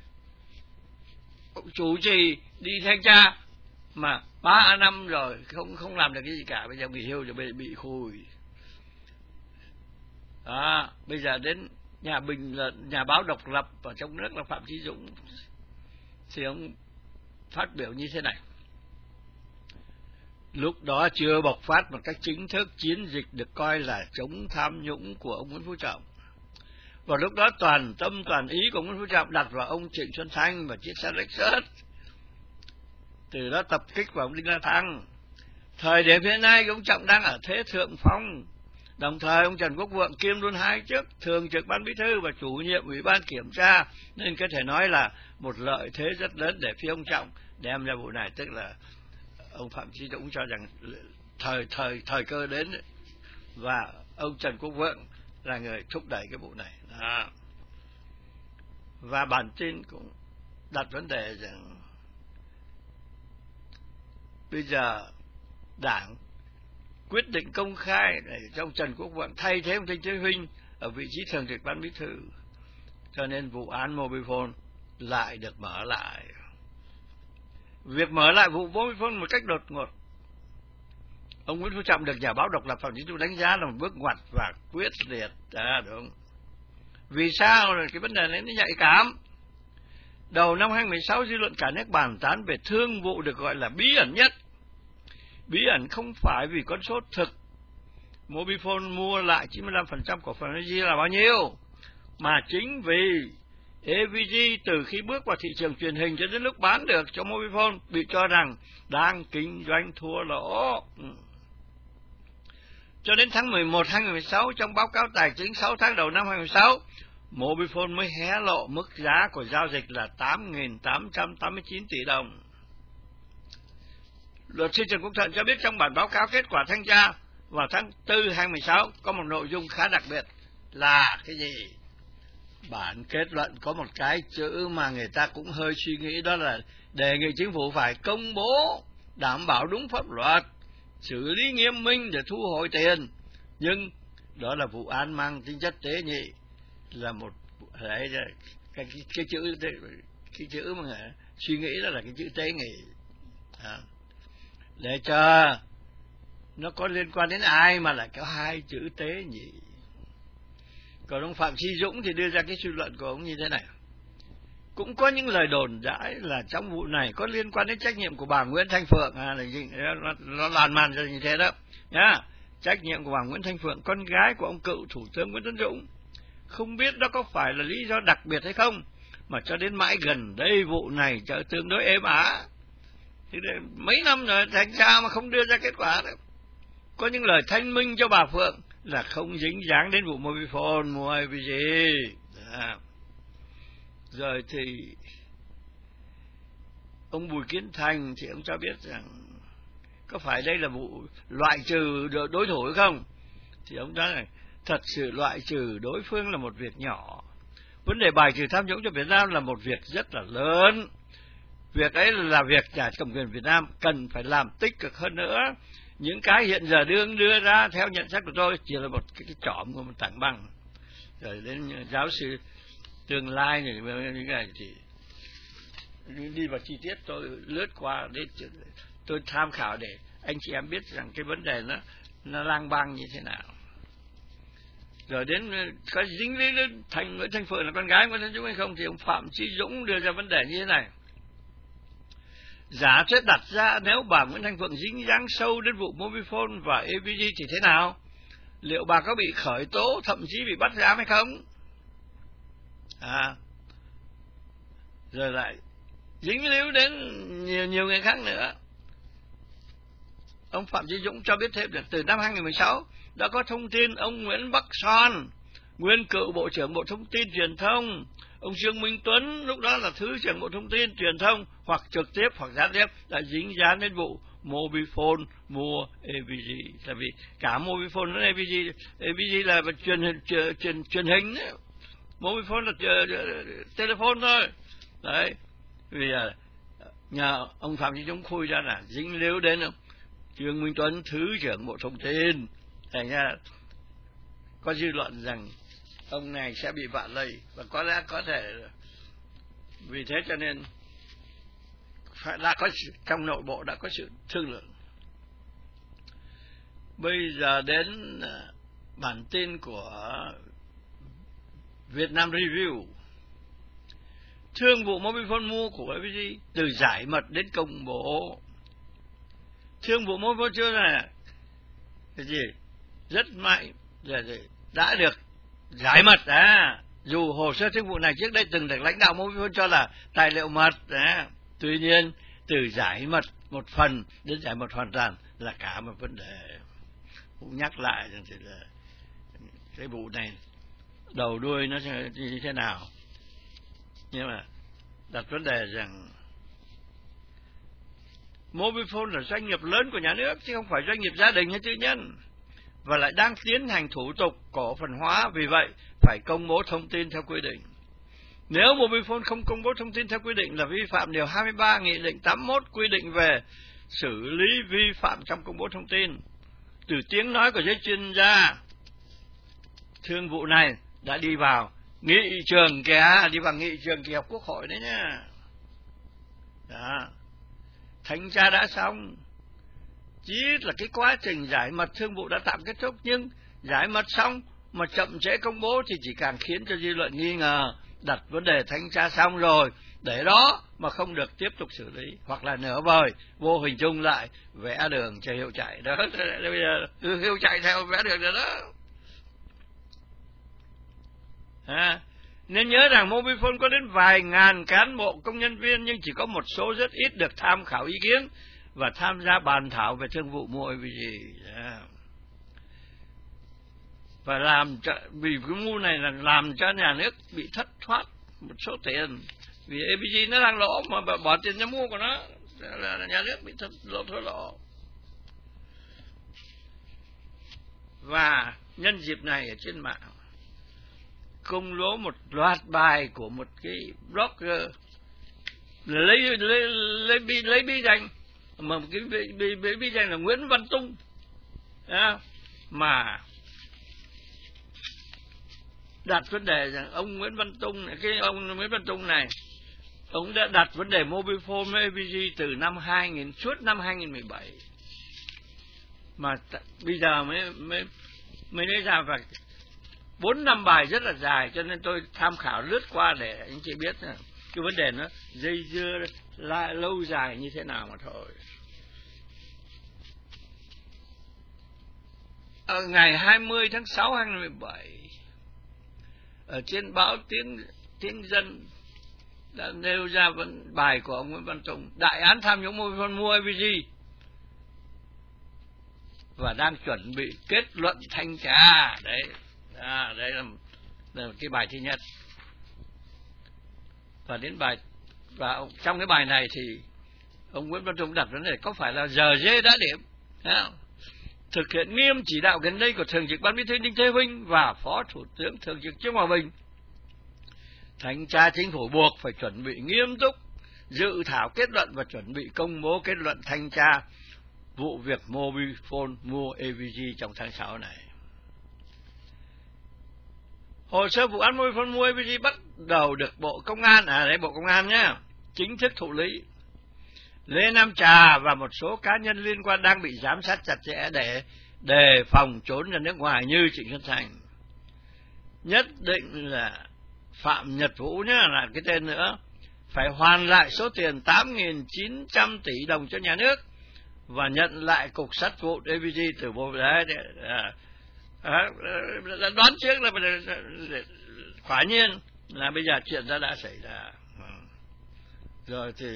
chủ trì đi thanh tra mà 3 năm rồi không làm được cái gì cả, bây giờ nghỉ hưu rồi bị khùi. Bây giờ đến nhà báo độc lập ở trong nước là Phạm Chí Dũng, thì ông phát biểu như thế này: lúc đó chưa bộc phát một cách chính thức chiến dịch được coi là chống tham nhũng của ông Nguyễn Phú Trọng, và lúc đó toàn tâm toàn ý của Nguyễn Phú Trọng đặt vào ông Trịnh Xuân Thanh và chiếc xe Lexus, từ đó tập kích vào ông Đinh La Thăng. Thời điểm hiện nay ông Trọng đang ở thế thượng phong, đồng thời ông Trần Quốc Vượng kiêm luôn 2 chức thường trực Ban Bí thư và chủ nhiệm Ủy ban Kiểm tra, nên có thể nói là một lợi thế rất lớn để phía ông Trọng đem ra vụ này. Tức là ông Phạm Chí Dũng cho rằng thời cơ đến, và ông Trần Quốc Vượng là người thúc đẩy cái vụ này. Và bản tin cũng đặt vấn đề rằng bây giờ Đảng quyết định công khai để cho ông Trần Quốc Vượng thay thế ông Đinh Thế Vinh ở vị trí thường trực ban bí thư, cho nên vụ án Mobifone lại được mở lại. Việc mở lại vụ Mobifone một cách đột ngột, ông Nguyễn Phú Trọng được nhà báo độc lập Phạm Chí Dũng đánh giá là một bước ngoặt và quyết liệt. Đúng. Vì sao? Cái vấn đề này nó nhạy cảm. Đầu năm 2016, dư luận cả nước bàn tán về thương vụ được gọi là bí ẩn nhất. Bí ẩn không phải vì con số thực Mobifone mua lại 95% cổ phần AVG là bao nhiêu, mà chính vì AVG từ khi bước vào thị trường truyền hình cho đến lúc bán được cho Mobifone bị cho rằng đang kinh doanh thua lỗ. Cho đến tháng 11 2016, trong báo cáo tài chính 6 tháng đầu năm 2016, Mobifone mới hé lộ mức giá của giao dịch là 8.889 tỷ đồng. Luật sư Trần Quốc Thuận cho biết trong bản báo cáo kết quả thanh tra vào tháng 4 2016 có một nội dung khá đặc biệt là cái gì? Bản kết luận có một cái chữ mà người ta cũng hơi suy nghĩ, đó là đề nghị chính phủ phải công bố đảm bảo đúng pháp luật, xử lý nghiêm minh để thu hồi tiền. Nhưng đó là vụ án mang tính chất tế nhị, là một đấy, cái chữ mà suy nghĩ đó là cái chữ tế nhị. Để cho nó có liên quan đến ai mà lại có hai chữ tế nhị. Còn ông Phạm Chí Dũng thì đưa ra cái suy luận của ông như thế này: cũng có những lời đồn đãi là trong vụ này có liên quan đến trách nhiệm của bà Nguyễn Thanh Phượng, nó lan man ra như thế đó nhá. Trách nhiệm của bà Nguyễn Thanh Phượng, con gái của ông cựu Thủ tướng Nguyễn Tấn Dũng. Không biết đó có phải là lý do đặc biệt hay không, mà cho đến mãi gần đây vụ này trở tương đối êm ả. Thì mấy năm rồi thành ra mà không đưa ra kết quả đâu. Có những lời thanh minh cho bà Phượng là không dính dáng đến vụ Mobifone mua AVG. Rồi thì ông Bùi Kiến Thành thì ông cho biết rằng có phải đây là vụ loại trừ đối thủ hay không? Thì ông nói này, thật sự loại trừ đối phương là một việc nhỏ. Vấn đề bài trừ tham nhũng cho Việt Nam là một việc rất là lớn. Việc ấy là việc nhà cầm quyền Việt Nam cần phải làm tích cực hơn nữa. Những cái hiện giờ đưa ra theo nhận xét của tôi chỉ là một cái trỏm của một tảng băng. Rồi đến giáo sư tương lai này, những cái thì đi vào chi tiết tôi lướt qua để tôi tham khảo để anh chị em biết rằng cái vấn đề nó lang bang như thế nào. Rồi đến có dính lý đến Nguyễn Thanh Phượng là con gái Nguyễn Tấn Dũng hay không, thì ông Phạm Chí Dũng đưa ra vấn đề như thế này: giả thuyết đặt ra nếu bà Nguyễn Thanh Phượng dính dáng sâu đến vụ Mobifone và AVG thì thế nào? Liệu bà có bị khởi tố, thậm chí bị bắt giam hay không? Rồi lại dính líu đến nhiều người khác nữa. Ông Phạm Chí Dũng cho biết thêm là từ năm 2016 đã có thông tin ông Nguyễn Bắc Son, nguyên cựu Bộ trưởng Bộ Thông tin Truyền thông, ông Dương Minh Tuấn, lúc đó là Thứ trưởng Bộ Thông tin Truyền thông, hoặc trực tiếp hoặc gián tiếp đã dính dáng đến vụ Mobifone mua AVG. Tại vì cả Mobifone và AVG là truyền hình đấy. Mobifone là telephone thôi. Đấy. Vì nhờ ông Phạm Chí Dũng khui ra là dính líu đến ông Dương Minh Tuấn, Thứ trưởng Bộ Thông tin. Thành ra có dư luận rằng ông này sẽ bị vạ lây, và có lẽ có thể vì thế cho nên đã có trong nội bộ đã có sự thương lượng. Bây giờ đến bản tin của Việt Nam Review. Thương vụ Mobifone mua của AVG từ giải mật đến công bố. Thương vụ Mobifone chưa là cái gì rất mạnh, đã được giải mật. Dù hồ sơ thương vụ này trước đây từng được lãnh đạo Mobifone cho là tài liệu mật, tuy nhiên từ giải mật một phần đến giải mật hoàn toàn là cả một vấn đề. Cũng nhắc lại rằng là cái vụ này đầu đuôi nó như thế nào, nhưng mà đặt vấn đề rằng Mobifone là doanh nghiệp lớn của nhà nước chứ không phải doanh nghiệp gia đình hay tư nhân, và lại đang tiến hành thủ tục cổ phần hóa, vì vậy phải công bố thông tin theo quy định. Nếu Mobifone không công bố thông tin theo quy định là vi phạm điều 23 Nghị định 81 quy định về xử lý vi phạm trong công bố thông tin. từ tiếng nói của giới chuyên gia, thương vụ này đã đi vào nghị trường kìa, đi vào nghị trường kỳ họp Quốc hội đấy nhá. Đó. Thanh tra đã xong, chỉ là cái quá trình giải mật thương vụ đã tạm kết thúc, nhưng giải mật xong mà chậm trễ công bố thì chỉ càng khiến cho dư luận nghi ngờ, đặt vấn đề thanh tra xong rồi để đó mà không được tiếp tục xử lý, hoặc là nửa vời vô hình chung lại vẽ đường cho Hiệu chạy đó. Bây giờ Hiệu chạy theo vẽ đường rồi đó. Nên nhớ rằng Mobifone có đến vài ngàn cán bộ công nhân viên, nhưng chỉ có một số rất ít được tham khảo ý kiến và tham gia bàn thảo về thương vụ mua AVG. Và làm cho, vì cái mưu này là làm cho nhà nước bị thất thoát một số tiền, vì AVG nó đang lỗ mà bỏ tiền cho mua của nó, là nhà nước bị thua lỗ. Và nhân dịp này ở trên mạng công bố một loạt bài của một cái blogger lấy bí danh, mà cái bí danh là Nguyễn Văn Tung, mà đặt vấn đề rằng ông Nguyễn Văn Tung này, cái ông Nguyễn Văn Tung này, ông đã đặt vấn đề Mobifone với AVG từ năm 2000 suốt năm 2017, mà bây giờ mới lấy ra, và 4-5 bài rất là dài, cho nên tôi tham khảo lướt qua để anh chị biết cái vấn đề nó dây dưa lại lâu dài như thế nào mà thôi. Ở ngày 20 tháng 6 2017, ở trên báo Tiếng Dân đã nêu ra bài của ông Nguyễn Văn Tùng, đại án tham nhũng Mobifone mua AVG, và đang chuẩn bị kết luận thanh tra. Đấy, đây là cái bài thứ nhất. Và đến bài, và trong cái bài này thì ông Nguyễn Văn Tùng đặt vấn đề có phải là giờ dê đã điểm, thực hiện nghiêm chỉ đạo gần đây của Thường trực Ban Bí thư Đinh Thế Vinh và Phó Thủ tướng Thường trực Trương Hòa Bình. Thanh tra Chính phủ buộc phải chuẩn bị nghiêm túc dự thảo kết luận và chuẩn bị công bố kết luận thanh tra vụ việc Mobifone mua AVG trong tháng 6 này. Hồ sơ vụ án Mobifone mua AVG bắt đầu được Bộ Công an, đấy Bộ Công an nhá, chính thức thụ lý. Lê Nam Trà và một số cá nhân liên quan đang bị giám sát chặt chẽ để đề phòng trốn ra nước ngoài như Trịnh Xuân Thanh. Nhất định là Phạm Nhật Vũ nhá, là cái tên nữa, phải hoàn lại số tiền 8.900 tỷ đồng cho nhà nước và nhận lại cục sắt vụn AVG từ Bộ. Đấy, đoán trước là quả nhiên là bây giờ chuyện đã xảy ra rồi, thì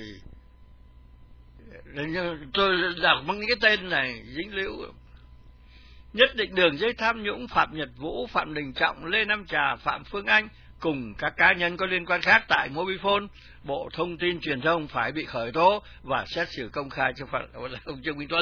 tôi đọc bằng những cái tên này dính líu. Nhất định đường dây tham nhũng Phạm Nhật Vũ, Phạm Đình Trọng, Lê Nam Trà, Phạm Phương Anh cùng các cá nhân có liên quan khác tại Mobifone, Bộ Thông tin Truyền thông phải bị khởi tố và xét xử công khai cho ông Trương Minh Tuấn.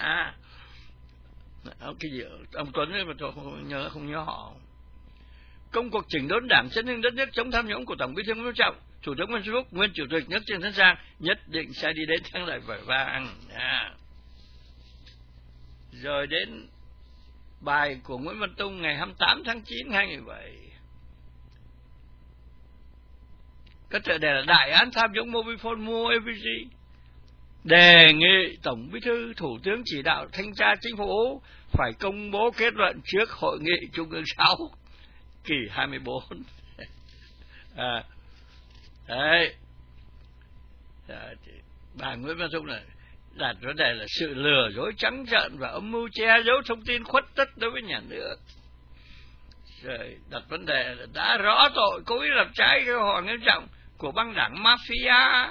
Cái gì ông Tuấn ấy mà tôi không nhớ họ. Công cuộc chỉnh đốn Đảng, chấn hưng đất nước, chống tham nhũng của Tổng Bí thư Nguyễn Phú Trọng, Thủ tướng Nguyễn Xuân Phúc, nguyên Chủ tịch nước Trương Tấn Sang nhất định sẽ đi đến thắng lợi vẻ vang. Rồi đến bài của Nguyễn Văn Tung ngày 28 tháng 9 2017. Có tựa đề là đại án tham nhũng Mobifone mua AVG, đề nghị Tổng Bí thư Thủ tướng chỉ đạo thanh tra Chính phủ phải công bố kết luận trước Hội nghị Trung ương 6 kỳ 24. Đấy. Bà Nguyễn Văn Tung này đặt vấn đề là sự lừa dối trắng trợn và âm mưu che giấu thông tin khuất tất đối với nhà nước. Rồi đặt vấn đề là đã rõ tội cố ý làm trái cái hậu nghiêm trọng của băng đảng mafia.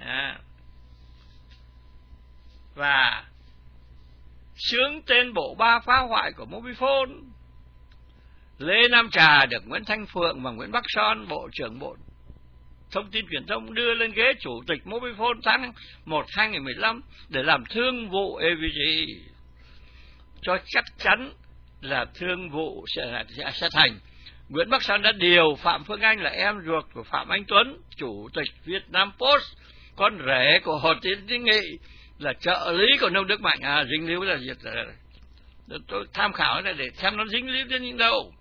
Và xướng tên bộ ba phá hoại của Mobifone. Lê Nam Trà được Nguyễn Thanh Phượng và Nguyễn Bắc Son, Bộ trưởng Bộ Thông tin Truyền thông đưa lên ghế Chủ tịch Mobifone tháng 1 2015 để làm thương vụ AVG. Cho chắc chắn là thương vụ sẽ thành, Nguyễn Bắc Son đã điều Phạm Phương Anh là em ruột của Phạm Anh Tuấn, Chủ tịch Việt Nam Post, con rể của Hồ Tiến Nghị, là trợ lý của Nông Đức Mạnh, dính líu là Tôi tham khảo này để xem nó dính líu đến những đâu.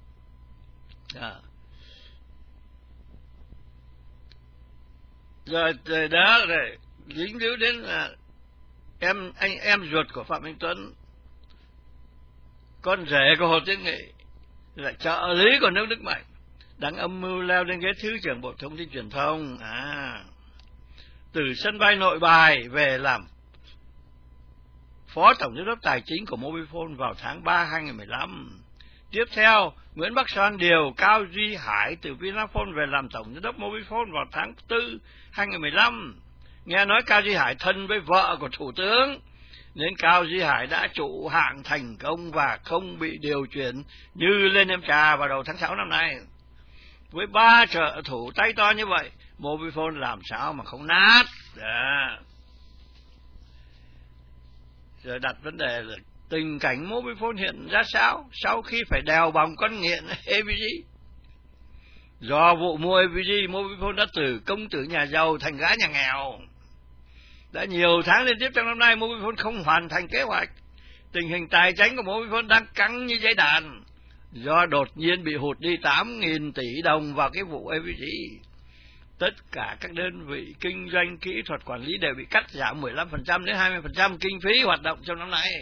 Rồi từ đó rồi dính líu đến là em ruột của Phạm Minh Tuấn, con rể của Hồ Tiến Nghị, là trợ lý của nước Đức Mạnh, đang âm mưu leo lên ghế Thứ trưởng Bộ Thông tin Truyền thông. Từ sân bay Nội Bài về làm Phó Tổng Giám đốc Tài chính của Mobifone vào tháng 3 2015. Tiếp theo, Nguyễn Bắc Son điều Cao Duy Hải từ Vinaphone về làm Tổng Giám đốc Mobifone vào tháng 4 2015. Nghe nói Cao Duy Hải thân với vợ của Thủ tướng, nên Cao Duy Hải đã trụ hạng thành công và không bị điều chuyển như lên em trà vào đầu tháng 6 năm nay. Với 3 trợ thủ tay to như vậy, Mobifone làm sao mà không nát. Rồi đặt vấn đề là tình cảnh Mobifone hiện ra sao sau khi phải đèo bòng con nghiện AVG. Do vụ mua AVG, Mobifone đã từ công tử nhà giàu thành gã nhà nghèo. Đã nhiều tháng liên tiếp trong năm nay, Mobifone không hoàn thành kế hoạch. Tình hình tài chính của Mobifone đang căng như dây đàn, do đột nhiên bị hụt đi 8.000 tỷ đồng vào cái vụ AVG. Tất cả các đơn vị kinh doanh kỹ thuật quản lý đều bị cắt giảm 15% đến 20% kinh phí hoạt động trong năm nay.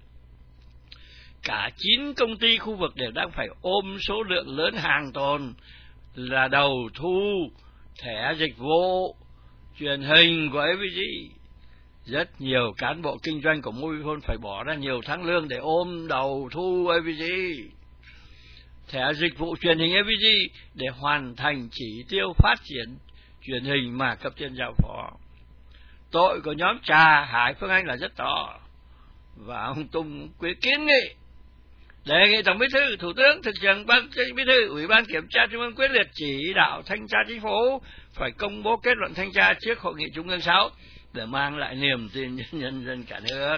Cả 9 công ty khu vực đều đang phải ôm số lượng lớn hàng tồn là đầu thu thẻ dịch vụ truyền hình của AVG. Rất nhiều cán bộ kinh doanh của Mobifone phải bỏ ra nhiều tháng lương để ôm đầu thu AVG, thẻ dịch vụ truyền hình AVG để hoàn thành chỉ tiêu phát triển truyền hình mà cấp trên giao phó. Tội của nhóm Trà, Hải, Phương Anh là rất to, và ông Tùng quyết kiến nghị đề nghị Tổng Bí thư, Thủ tướng, Thực trưởng Ban Bí thư, Ủy ban Kiểm tra Trung ương quyết liệt chỉ đạo thanh tra chính phủ phải công bố kết luận thanh tra trước Hội nghị Trung ương 6 để mang lại niềm tin nhân dân cả nước.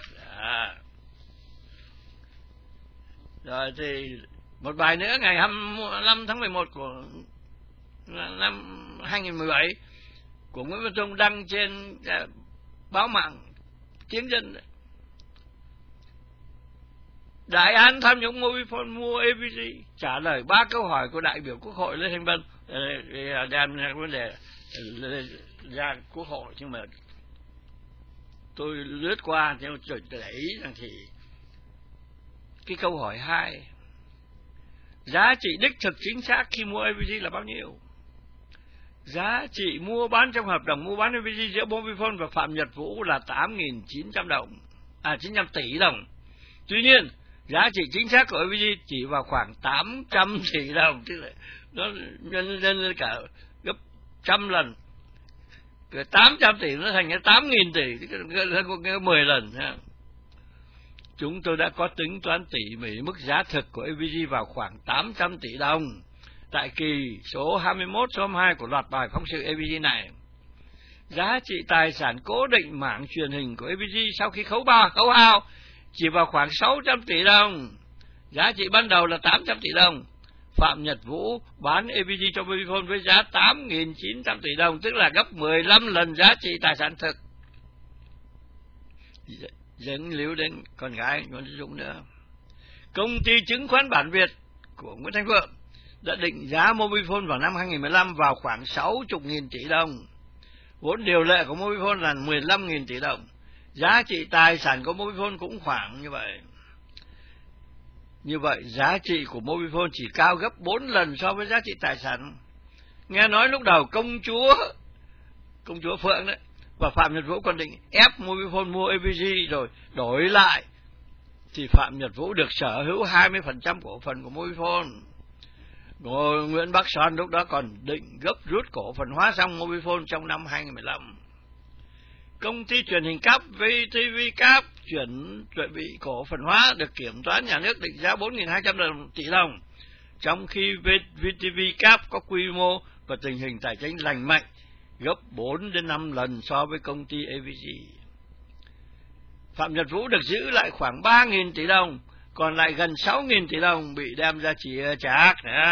Rồi thì một bài nữa, ngày 25 tháng 11 của năm 2017 của Nguyễn Văn Trung đăng trên báo mạng Tiếng Dân: đại án tham nhũng Mobifone mua AVG, trả lời 3 câu hỏi của đại biểu Quốc hội Lê Thanh Vân đem vấn đề ra Quốc hội, nhưng mà tôi lướt qua nhưng rồi để ý rằng thì cái câu hỏi 2, giá trị đích thực chính xác khi mua AVG là bao nhiêu? Giá trị mua bán trong hợp đồng mua bán AVG giữa Mobifone và Phạm Nhật Vũ là 900 tỷ đồng. Tuy nhiên, giá trị chính xác của AVG chỉ vào khoảng 800 tỷ đồng, tức là nó nhân lên cả gấp trăm lần. Cái 800 tỷ nó thành cái 8.000 tỷ, cái 10 lần. Chúng tôi đã có tính toán tỉ mỉ mức giá thực của AVG vào khoảng 800 tỷ đồng tại kỳ số 21 số 22 của loạt bài phóng sự AVG này. Giá trị tài sản cố định mảng truyền hình của AVG sau khi khấu hao chỉ vào khoảng 600 tỷ đồng. Giá trị ban đầu là 800 tỷ đồng. Phạm Nhật Vũ bán AVG cho Mobifone với giá 8.900 tỷ đồng, tức là gấp 15 lần giá trị tài sản thực. Dẫn líu đến con gái Nguyễn Thị Dũng nữa. Công ty chứng khoán Bản Việt của Nguyễn Thanh Phượng đã định giá Mobifone vào năm 2015 vào khoảng 60.000 tỷ đồng. Vốn điều lệ của Mobifone là 15.000 tỷ đồng. Giá trị tài sản của Mobifone cũng khoảng như vậy. Như vậy, giá trị của Mobifone chỉ cao gấp 4 lần so với giá trị tài sản. Nghe nói lúc đầu công chúa Phượng đấy và Phạm Nhật Vũ còn định ép Mobifone mua AVG rồi đổi lại thì Phạm Nhật Vũ được sở hữu 20% cổ phần của Mobifone. Nguyễn Bắc Son lúc đó còn định gấp rút cổ phần hóa xong Mobifone trong năm 2015. Công ty truyền hình cáp VTV Cáp chuẩn bị cổ phần hóa được kiểm toán nhà nước định giá 4.200 tỷ đồng, trong khi VTV Cáp có quy mô và tình hình tài chính lành mạnh gấp 4 đến 5 lần so với công ty AVG. Phạm Nhật Vũ được giữ lại khoảng 3.000 tỷ đồng, còn lại gần 6.000 tỷ đồng bị đem ra chia chác.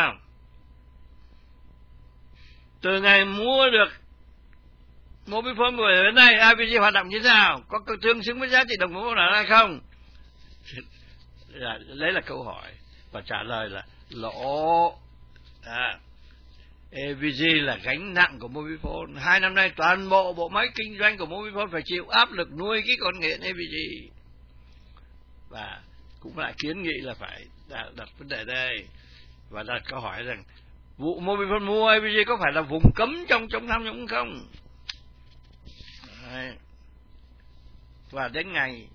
Từ ngày mua được Mobifone của đến nay, AVG hoạt động như thế nào? Có tương xứng với giá trị đồng vốn là hay không? Đấy là câu hỏi, và trả lời là lỗ. AVG là gánh nặng của Mobifone. 2 năm nay toàn bộ bộ máy kinh doanh của Mobifone phải chịu áp lực nuôi cái con nghiện AVG. Và cũng lại kiến nghị là phải đặt vấn đề đây và đặt câu hỏi rằng vụ Mobifone mua AVG có phải là vùng cấm trong chống tham nhũng không? Đấy. Và đến ngày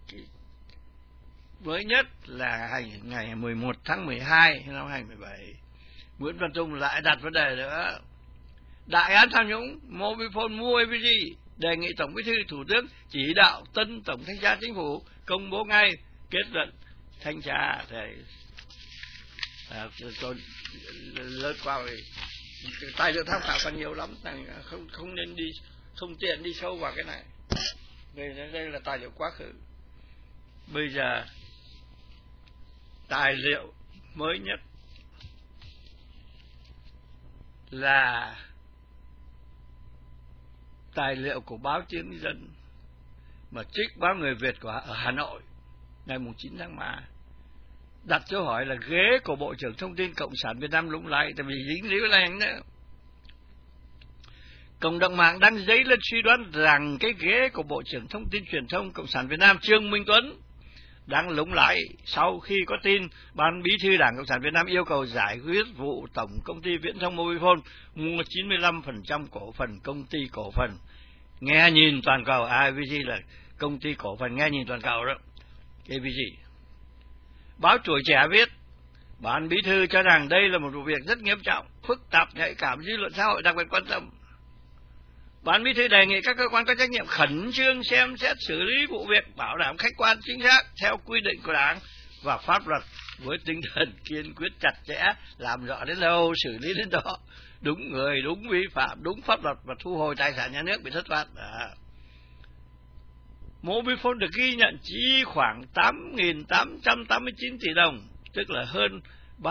mới nhất là ngày 11 tháng 12 năm 2017, Nguyễn Văn Tung lại đặt vấn đề nữa. Đại án tham nhũng Mobifone mua AVG, đề nghị Tổng Bí thư Thủ tướng chỉ đạo tân Tổng Thanh tra Chính phủ công bố ngay kết luận thanh tra. Tôi lướt qua tài liệu tham khảo còn nhiều lắm, không nên đi, không tiện đi sâu vào cái này. Đây là tài liệu quá khứ. Bây giờ tài liệu mới nhất là tài liệu của báo Tiếng Dân mà trích báo Người Việt ở Hà Nội ngày 9 tháng 3, đặt câu hỏi là ghế của Bộ trưởng Thông tin Cộng sản Việt Nam lũng lay, tại vì dính líu này nữa. Cộng đồng mạng đang dấy lên suy đoán rằng cái ghế của Bộ trưởng Thông tin Truyền thông Cộng sản Việt Nam Trương Minh Tuấn đang lũng lay sau khi có tin Ban Bí thư Đảng Cộng sản Việt Nam yêu cầu giải quyết vụ Tổng Công ty Viễn thông Mobifone mua 95% cổ phần công ty cổ phần Nghe Nhìn Toàn cầu. AVG là công ty cổ phần Nghe Nhìn Toàn cầu đó, AVG. Báo Tuổi Trẻ viết, Ban Bí thư cho rằng đây là một vụ việc rất nghiêm trọng, phức tạp, nhạy cảm, dư luận xã hội đặc biệt quan tâm. Ban Bí thư đề nghị các cơ quan có trách nhiệm khẩn trương xem xét xử lý vụ việc, bảo đảm khách quan chính xác theo quy định của Đảng và pháp luật, với tinh thần kiên quyết chặt chẽ, làm rõ đến đâu xử lý đến đó, đúng người, đúng vi phạm, đúng pháp luật và thu hồi tài sản nhà nước bị thất thoát. Mobifone được ghi nhận chi khoảng 8.889 tỷ đồng, tức là hơn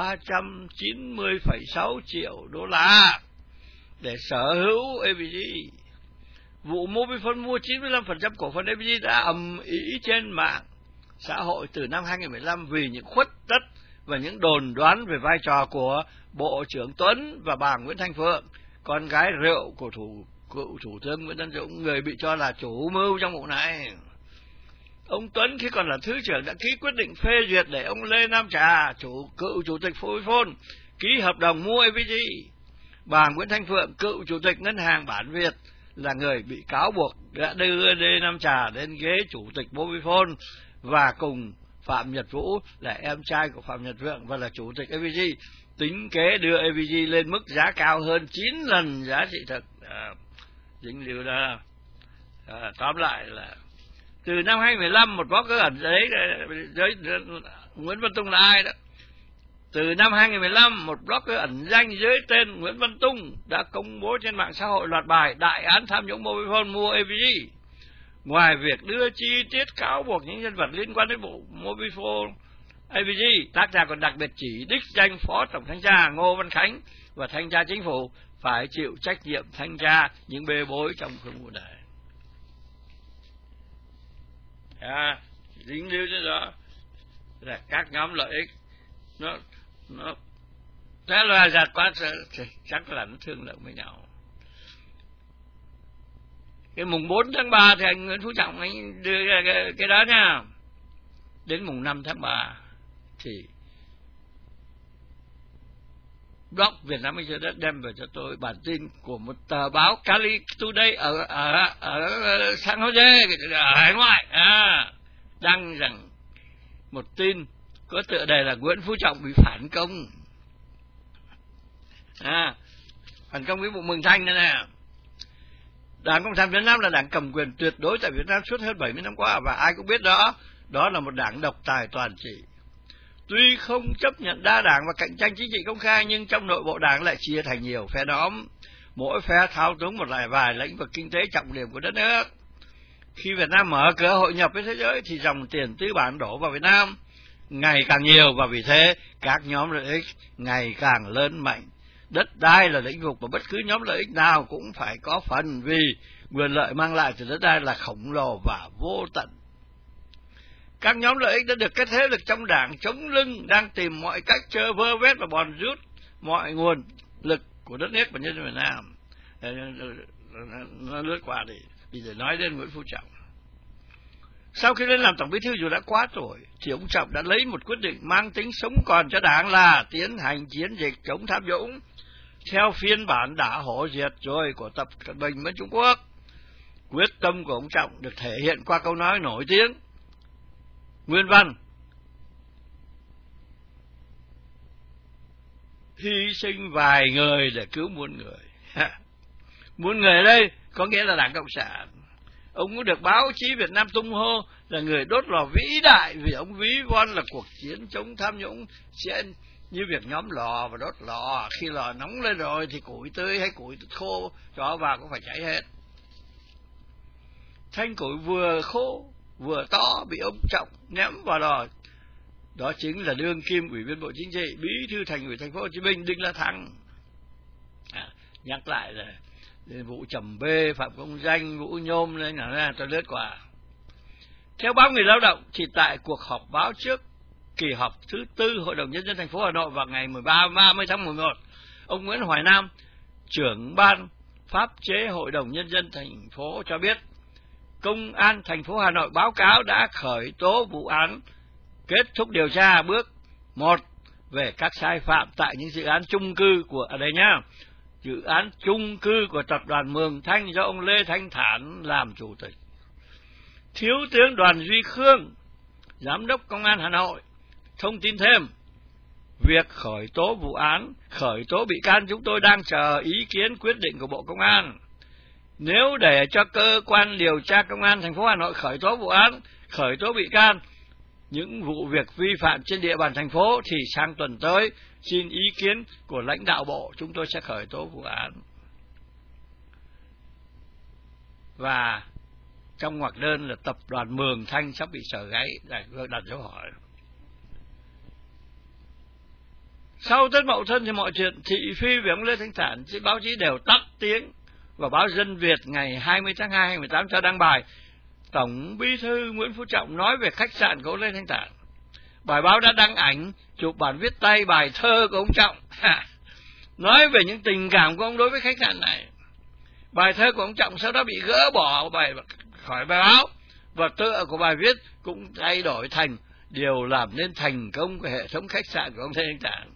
390,6 triệu đô la để sở hữu AVG. Vụ Mobifone mua 95% cổ phần AVG đã ầm ĩ trên mạng xã hội từ năm 2015 vì những khuất tất và những đồn đoán về vai trò của Bộ trưởng Tuấn và bà Nguyễn Thanh Phượng, con gái rượu của cựu Thủ tướng Nguyễn Tấn Dũng, người bị cho là chủ mưu trong vụ này. Ông Tuấn khi còn là Thứ trưởng đã ký quyết định phê duyệt để ông Lê Nam Trà, cựu Chủ tịch Mobifone, ký hợp đồng mua AVG. Bà Nguyễn Thanh Phượng, cựu Chủ tịch Ngân hàng Bản Việt, là người bị cáo buộc đã đưa Lê Nam Trà đến ghế Chủ tịch Mobifone và cùng Phạm Nhật Vũ là em trai của Phạm Nhật Vượng và là Chủ tịch AVG, tính kế đưa AVG lên mức giá cao hơn 9 lần giá trị thực. Dính líu đó. Tóm lại là từ năm 2015 một blogger ẩn đấy, Nguyễn Văn Tung là ai đó? Từ năm 2015, một blogger ẩn danh dưới tên Nguyễn Văn Tung đã công bố trên mạng xã hội loạt bài Đại án tham nhũng Mobifone mua AVG. Ngoài việc đưa chi tiết cáo buộc những nhân vật liên quan đến vụ Mobifone AVG, tác giả còn đặc biệt chỉ đích danh Phó Tổng Thanh tra Ngô Văn Khánh và Thanh tra Chính phủ phải chịu trách nhiệm thanh tra những bê bối trong vụ này. Dính líu cho đó là các nhóm lợi ích nó thế là giặt quá, chắc là nó thương lượng với nhau. Cái mùng 4 tháng 3 thì anh Nguyễn Phú Trọng anh đưa cái đó nha. Đến mùng 5 tháng 3 thì blog Việt Nam Bây Giờ đã đem về cho tôi bản tin của một tờ báo Cali Today ở San Jose ở hải ngoại, đăng rằng một tin có tựa đề là Nguyễn Phú Trọng bị phản công. Phản công cái vụ Mường Thanh này nè. Đảng Cộng sản Việt Nam là đảng cầm quyền tuyệt đối tại Việt Nam suốt hơn 70 năm qua, và ai cũng biết đó là một đảng độc tài toàn trị. Tuy không chấp nhận đa đảng và cạnh tranh chính trị công khai, nhưng trong nội bộ đảng lại chia thành nhiều phe nhóm, mỗi phe thao túng một vài lĩnh vực kinh tế trọng điểm của đất nước. Khi Việt Nam mở cửa hội nhập với thế giới thì dòng tiền tư bản đổ vào Việt Nam ngày càng nhiều, và vì thế các nhóm lợi ích ngày càng lớn mạnh. Đất đai là lĩnh vực mà bất cứ nhóm lợi ích nào cũng phải có phần, vì quyền lợi mang lại từ đất đai là khổng lồ và vô tận. Các nhóm lợi ích đã được các thế lực trong đảng chống lưng, đang tìm mọi cách chơ vơ vét và bòn rút mọi nguồn lực của đất nước và nhân dân Việt Nam. Nó lướt qua đi, bây giờ nói đến Nguyễn Phú Trọng. Sau khi lên làm Tổng Bí thư dù đã quá tuổi, thì ông Trọng đã lấy một quyết định mang tính sống còn cho đảng là tiến hành chiến dịch chống tham nhũng theo phiên bản đã hổ diệt rồi của Tập Cận Bình bên Trung Quốc. Quyết tâm của ông Trọng được thể hiện qua câu nói nổi tiếng nguyên văn: hy sinh vài người để cứu muôn người. Muôn người ở đây có nghĩa là Đảng Cộng sản. Ông cũng được báo chí Việt Nam tung hô là người đốt lò vĩ đại, vì ông ví von là cuộc chiến chống tham nhũng sẽ như việc nhóm lò và đốt lò. Khi lò nóng lên rồi thì củi tươi hay củi khô cho vào cũng phải cháy hết. Thanh củi vừa khô vừa to bị ông Trọng ném vào lò. Đó chính là đương kim Ủy viên Bộ Chính trị, Bí thư Thành ủy Thành phố Hồ Chí Minh Đinh La Thăng. Nhắc lại là vụ Trầm Bê, Phạm Công Danh, Vũ Nhôm nên là tôi lướt qua. Theo báo Người Lao động thì tại cuộc họp báo trước kỳ họp thứ 4 Hội đồng Nhân dân thành phố Hà Nội vào ngày 30 tháng 11, ông Nguyễn Hoài Nam, trưởng ban pháp chế Hội đồng Nhân dân thành phố cho biết, Công an thành phố Hà Nội báo cáo đã khởi tố vụ án, kết thúc điều tra bước 1 về các sai phạm tại những dự án chung cư của đây nhá. Dự án chung cư của tập đoàn Mường Thanh do ông Lê Thanh Thản làm chủ tịch. Thiếu tướng Đoàn Duy Khương, Giám đốc Công an Hà Nội, thông tin thêm, việc khởi tố vụ án, khởi tố bị can chúng tôi đang chờ ý kiến quyết định của Bộ Công an. Nếu để cho cơ quan điều tra Công an thành phố Hà Nội khởi tố vụ án, khởi tố bị can những vụ việc vi phạm trên địa bàn thành phố thì sang tuần tới xin ý kiến của lãnh đạo bộ, chúng tôi sẽ khởi tố vụ án. Và trong ngoặc đơn là tập đoàn Mường Thanh sắp bị sờ gáy, đặt dấu hỏi. Sau Tết Mậu Thân thì mọi chuyện thị phi về ông Lê Thanh Thản trên báo chí đều tắt tiếng, và báo Dân Việt ngày 20 tháng 2 2018 cho đăng bài Tổng Bí thư Nguyễn Phú Trọng nói về khách sạn của ông Lê Thanh Thản. Bài báo đã đăng ảnh chụp bản viết tay bài thơ của ông Trọng nói về những tình cảm của ông đối với khách sạn này. Bài thơ của ông Trọng sau đó bị gỡ bỏ khỏi bài báo, và tựa của bài viết cũng thay đổi thành điều làm nên thành công của hệ thống khách sạn của ông Lê Thanh Thản.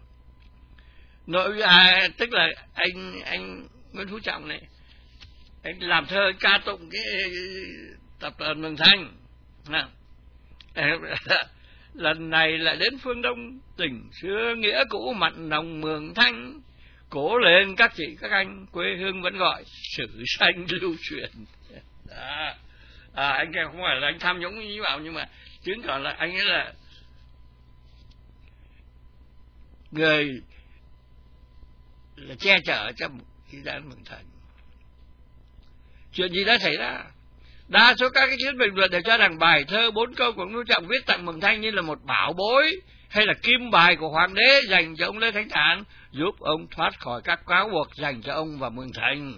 Tức là anh Nguyễn Phú Trọng này, anh làm thơ ca tụng cái tập đoàn Mường Thanh. Lần này lại đến phương Đông, tình xưa nghĩa cũ mặn nồng Mường Thanh, cố lên các chị các anh, quê hương vẫn gọi, sử sanh lưu truyền. Anh không phải là anh tham nhũng như vào, nhưng mà chứng tỏ là anh ấy là người là che chở cho dự án Mường Thanh. Chuyện gì đã xảy ra? Đa số các cái chuyến bình luận đều cho rằng bài thơ 4 câu của ông Nguyễn Trọng viết tặng Mường Thanh như là một bảo bối hay là kim bài của hoàng đế dành cho ông Lê Thanh Thản, giúp ông thoát khỏi các cáo buộc dành cho ông và Mường Thanh.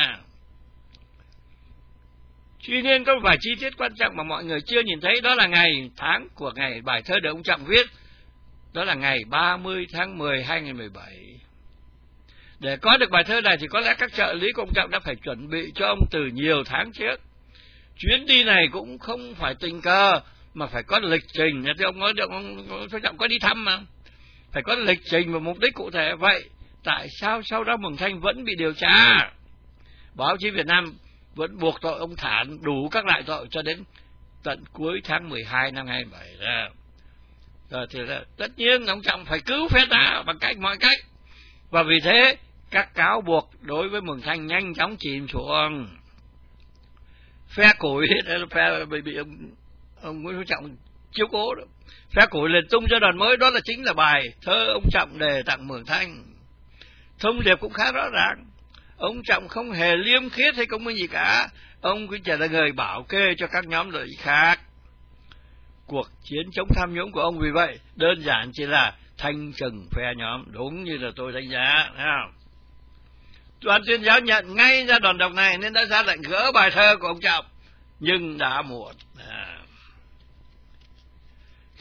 Tuy nhiên có vài chi tiết quan trọng mà mọi người chưa nhìn thấy, đó là ngày tháng của ngày bài thơ được ông Trọng viết, đó là ngày 30 tháng 10 2017. Để có được bài thơ này thì có lẽ các trợ lý của ông Trọng đã phải chuẩn bị cho ông từ nhiều tháng trước. Chuyến đi này cũng không phải tình cờ mà phải có lịch trình. Thì ông nói được, ông Phú Trọng có đi thăm mà, phải có lịch trình và mục đích cụ thể. Vậy tại sao sau đó Mường Thanh vẫn bị điều tra? Báo chí Việt Nam vẫn buộc tội ông Thản đủ các loại tội cho đến tận cuối tháng 12 năm 27 rồi thì là tất nhiên ông Trọng phải cứu phe ta bằng mọi cách, và vì thế các cáo buộc đối với Mường Thanh nhanh chóng chìm xuống. Phe củi, đây là phe bị ông Nguyễn Phú Trọng chiếu cố đó. Phe củi lên tung cho đoàn mới, đó là chính là bài thơ ông Trọng đề tặng Mường Thanh. Thông điệp cũng khá rõ ràng, ông Trọng không hề liêm khiết hay công minh gì cả, ông cứ chỉ là người bảo kê cho các nhóm lợi ích khác. Cuộc chiến chống tham nhũng của ông vì vậy đơn giản chỉ là thanh trừng phe nhóm, đúng như là tôi đánh giá. Đoàn tuyên giáo nhận ngay ra đòn độc này nên đã ra lệnh gỡ bài thơ của ông Trọng, nhưng đã muộn.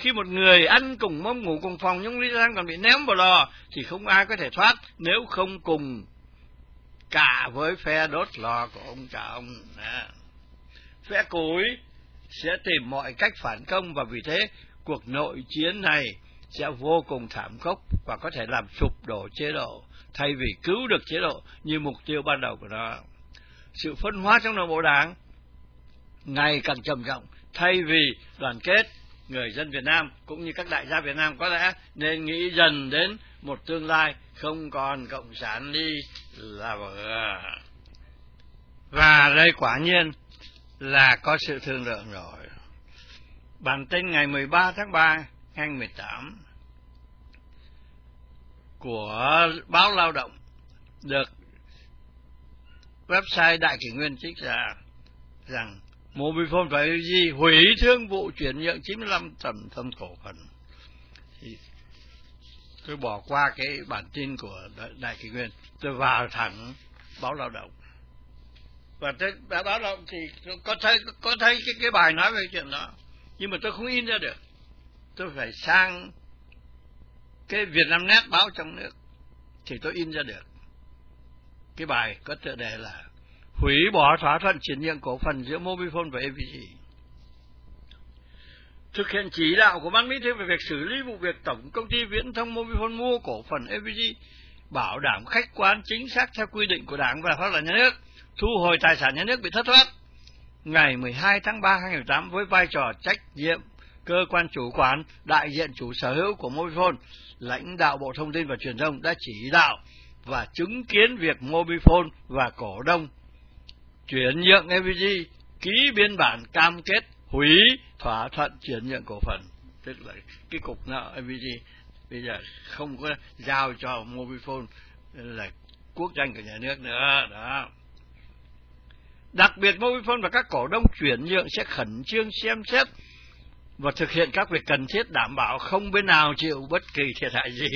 Khi một người ăn cùng mâm ngủ cùng phòng nhưng lý sang còn bị ném vào lò thì không ai có thể thoát nếu không cùng cả với phe đốt lò của ông cha ông. Phe cối sẽ tìm mọi cách phản công, và vì thế cuộc nội chiến này sẽ vô cùng thảm khốc và có thể làm sụp đổ chế độ thay vì cứu được chế độ như mục tiêu ban đầu của nó. Sự phân hóa trong nội bộ đảng ngày càng trầm trọng, thay vì đoàn kết, người dân Việt Nam cũng như các đại gia Việt Nam có lẽ nên nghĩ dần đến một tương lai không còn cộng sản đi là vợ. Và đây quả nhiên là có sự thương lượng rồi. Bản tin ngày 13 tháng 3 2018 của báo Lao động được website Đại Kỷ Nguyên trích ra rằng Mobifone và AVG hủy thương vụ chuyển nhượng 95% cổ phần. Thì tôi bỏ qua cái bản tin của Đại Kỷ Nguyên, tôi vào thẳng báo Lao động. Và báo Lao động thì có thấy cái bài nói về chuyện đó, nhưng mà tôi không in ra được. Tôi phải sang cái Vietnamnet báo trong nước thì tôi in ra được. Cái bài có tựa đề là hủy bỏ thỏa thuận chuyển nhượng cổ phần giữa Mobifone và AVG. Thực hiện chỉ đạo của Ban Bí thư về việc xử lý vụ việc Tổng công ty Viễn thông Mobifone mua cổ phần AVG, bảo đảm khách quan chính xác theo quy định của Đảng và pháp luật nhà nước, thu hồi tài sản nhà nước bị thất thoát. Ngày 12 tháng 3 2018, với vai trò trách nhiệm cơ quan chủ quản, đại diện chủ sở hữu của Mobifone, lãnh đạo Bộ Thông tin và Truyền thông đã chỉ đạo và chứng kiến việc Mobifone và cổ đông chuyển nhượng AVG ký biên bản cam kết hủy thỏa thuận chuyển nhượng cổ phần, tức là cái cục nợ AVG bây giờ không có giao cho Mobifone là quốc doanh của nhà nước nữa đó. Đặc biệt Mobifone và các cổ đông chuyển nhượng sẽ khẩn trương xem xét và thực hiện các việc cần thiết đảm bảo không bên nào chịu bất kỳ thiệt hại gì.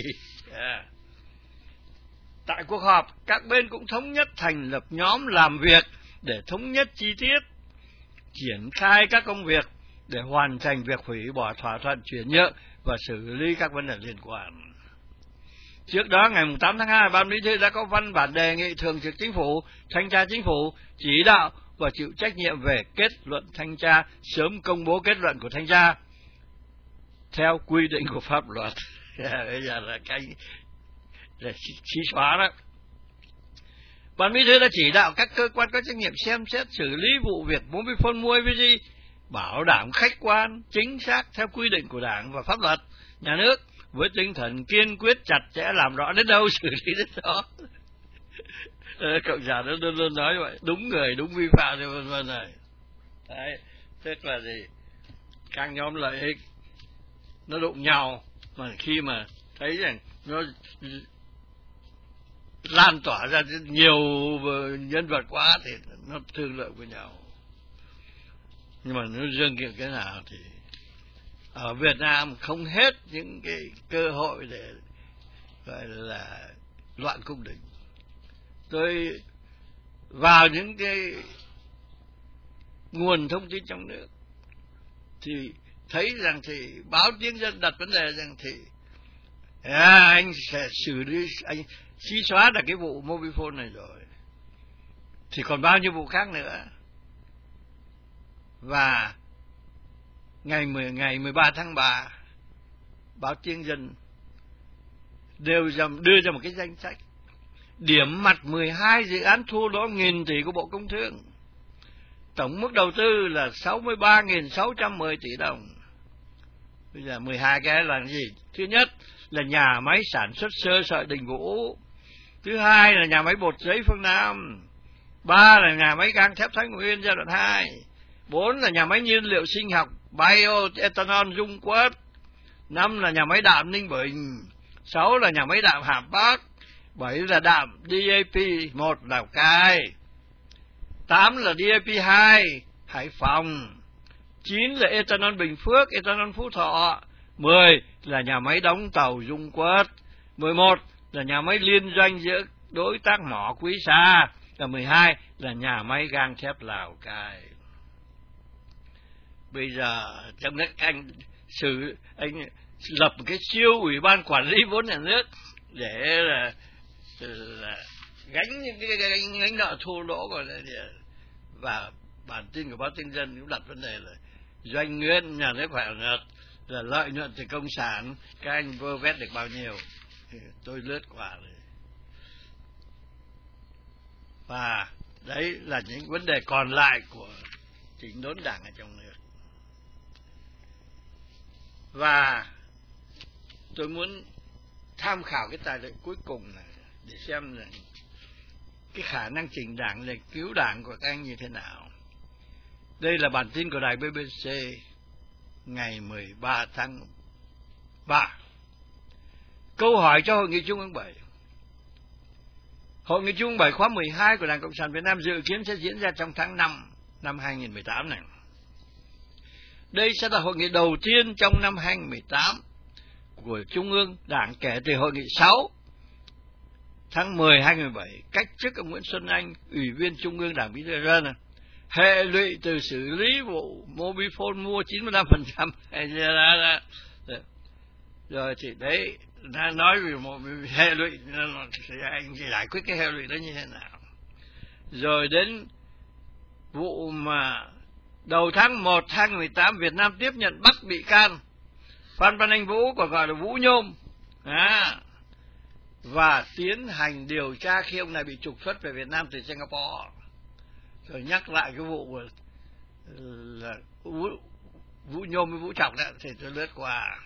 Tại cuộc họp, các bên cũng thống nhất thành lập nhóm làm việc để thống nhất chi tiết, triển khai các công việc để hoàn thành việc hủy bỏ thỏa thuận chuyển nhượng và xử lý các vấn đề liên quan. Trước đó, ngày 8 tháng 2, Ban Bí thư đã có văn bản đề nghị Thường trực Chính phủ, Thanh tra Chính phủ chỉ đạo và chịu trách nhiệm về kết luận thanh tra, sớm công bố kết luận của thanh tra theo quy định của pháp luật. Bây giờ là cái xí xóa đó. Ban Bí thư đã chỉ đạo các cơ quan có trách nhiệm xem xét xử lý vụ việc Mobifone mua AVG, bảo đảm khách quan, chính xác theo quy định của Đảng và pháp luật nhà nước, với tinh thần kiên quyết chặt chẽ, làm rõ đến đâu xử lý đến đó. Cộng sản nó luôn nói như vậy, đúng người đúng vi phạm vân vân này. Đấy, tức là gì? Các nhóm lợi ích nó đụng nhau, mà khi mà thấy rằng nó lan tỏa ra nhiều nhân vật quá thì nó thương lượng với nhau. Nhưng mà nó dương kiện cái nào thì ở Việt Nam không hết những cái cơ hội để gọi là loạn cung đình. Tôi vào những cái nguồn thông tin trong nước thì thấy rằng thì báo Tiếng Dân đặt vấn đề rằng thì anh sẽ xử lý, anh xí xóa được cái vụ Mobifone này rồi thì còn bao nhiêu vụ khác nữa. Và ngày 13 tháng 3, báo Tiếng Dân đưa ra một cái danh sách điểm mặt 12 dự án thua lỗ nghìn tỷ của Bộ Công Thương. Tổng mức đầu tư là 63.610 tỷ đồng. Bây giờ 12 cái là gì? Thứ nhất là nhà máy sản xuất sơ sợi Đình Vũ. Thứ hai là nhà máy bột giấy Phương Nam. 3 là nhà máy gang thép Thái Nguyên giai đoạn 2. 4 là nhà máy nhiên liệu sinh học bioethanol Dung Quất. 5 là nhà máy đạm Ninh Bình. 6 là nhà máy đạm Hà Bắc. 7 là đạm DAP1 Lào Cai. 8 là DAP2 Hải Phòng. 9 là ethanol Bình Phước, ethanol Phú Thọ. 10 là nhà máy đóng tàu Dung Quất. 11 là nhà máy liên doanh giữa đối tác mỏ Quý Sa. Và 12 là nhà máy gang thép Lào Cai. Bây giờ trong nước anh anh lập một cái siêu ủy ban quản lý vốn nhà nước để là gánh những cái gánh nợ thua lỗ của này. Và bản tin của báo Nhân dân cũng đặt vấn đề là doanh nguyên nhà nước phải là lợi nhuận từ công sản, các anh vơ vét được bao nhiêu. Tôi lướt qua rồi. Và đấy là những vấn đề còn lại của chỉnh đốn đảng ở trong nước. Và tôi muốn tham khảo cái tài liệu cuối cùng này để xem là cái khả năng chỉnh đảng để cứu đảng của các anh như thế nào. Đây là bản tin của đài BBC ngày 13 tháng 3. Câu hỏi cho Hội nghị Trung ương 7. Hội nghị Trung ương 7 khóa 12 của Đảng Cộng sản Việt Nam dự kiến sẽ diễn ra trong tháng 5 năm 2018 này. Đây sẽ là hội nghị đầu tiên trong năm 2018 của Trung ương Đảng kể từ hội nghị 6 tháng 10 2017 cách chức ông Nguyễn Xuân Anh, Ủy viên Trung ương Đảng Bí thư ra này. Hệ lụy từ xử lý vụ Mobifone mua 95% rồi thì đấy nói về một hệ lụy, anh giải quyết cái hệ lụy đó như thế nào. Rồi đến vụ mà đầu tháng 1 2018 Việt Nam tiếp nhận bắt bị can Phan Văn Anh Vũ, còn gọi là Vũ Nhôm, và tiến hành điều tra khi ông này bị trục xuất về Việt Nam từ Singapore. Rồi nhắc lại cái vụ là Vũ Nhôm với Vũ Trọng đó thì tôi lướt qua.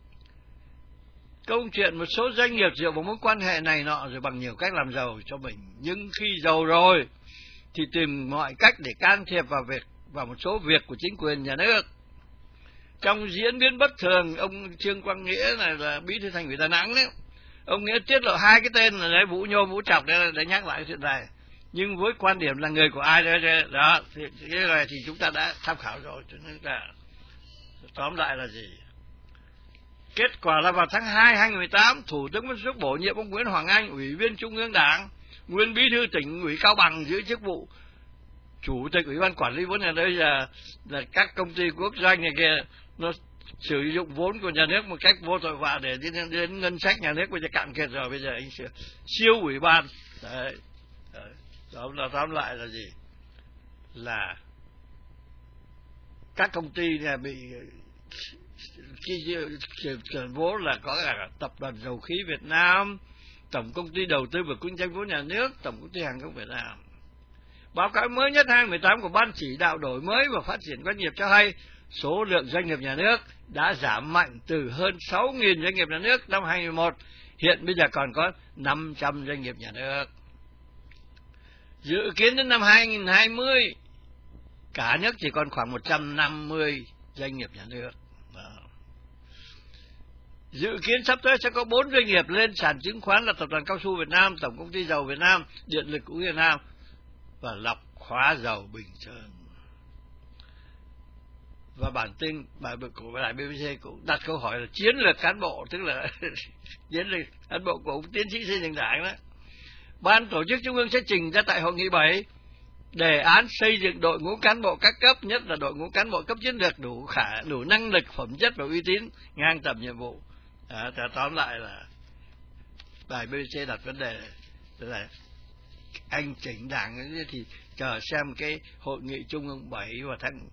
Câu chuyện một số doanh nghiệp dựa vào mối quan hệ này nọ rồi bằng nhiều cách làm giàu cho mình, nhưng khi giàu rồi thì tìm mọi cách để can thiệp vào một số việc của chính quyền nhà nước. Trong diễn biến bất thường, ông Trương Quang Nghĩa này là bí thư Thành ủy Đà Nẵng đấy, ông Nghĩa tiết lộ hai cái tên là đấy, Vũ Nhôm, Vũ Trọng để nhắc lại chuyện này. Nhưng với quan điểm là người của ai đó thì cái này thì chúng ta đã tham khảo rồi, cho nên là tóm lại là gì? Kết quả là vào tháng 2 2018, Thủ tướng Nguyễn Xuân Phúc bổ nhiệm ông Nguyễn Hoàng Anh, Ủy viên Trung ương Đảng, nguyên bí thư tỉnh ủy Cao Bằng, giữ chức vụ Chủ tịch Ủy ban Quản lý vốn nhà nước. Là các công ty quốc doanh này kia nó sử dụng vốn của nhà nước một cách vô tội vạ để đến ngân sách nhà nước bây giờ cạn kiệt rồi, bây giờ anh siêu ủy ban đấy. Tóm lại là gì? Là các công ty này bị chuyển vốn là có cả Tập đoàn Dầu khí Việt Nam, Tổng công ty Đầu tư và Kinh doanh vốn nhà nước, Tổng công ty Hàng không Việt Nam. Báo cáo mới nhất 2018 của Ban chỉ đạo đổi mới và phát triển doanh nghiệp cho hay số lượng doanh nghiệp nhà nước đã giảm mạnh từ hơn 6.000 doanh nghiệp nhà nước năm 2011, hiện bây giờ còn có 500 doanh nghiệp nhà nước. Dự kiến đến năm 2020, cả nước chỉ còn khoảng 150 doanh nghiệp nhà nước. Dự kiến sắp tới sẽ có 4 doanh nghiệp lên sàn chứng khoán là Tập đoàn Cao su Việt Nam, Tổng công ty Dầu Việt Nam, Điện lực của Việt Nam và Lọc hóa dầu Bình Sơn. Và bản tin bài của đài BBC cũng đặt câu hỏi là chiến lược cán bộ, tức là chiến lược cán bộ của ông tiến sĩ xây dựng đảng đó. Ban tổ chức Trung ương sẽ trình ra tại hội nghị 7 đề án xây dựng đội ngũ cán bộ các cấp, nhất là đội ngũ cán bộ cấp chiến lược đủ năng lực, phẩm chất và uy tín ngang tầm nhiệm vụ. Tóm lại là đài BBC đặt vấn đề là anh chỉnh đảng thì chờ xem cái hội nghị Trung ương 7 vào tháng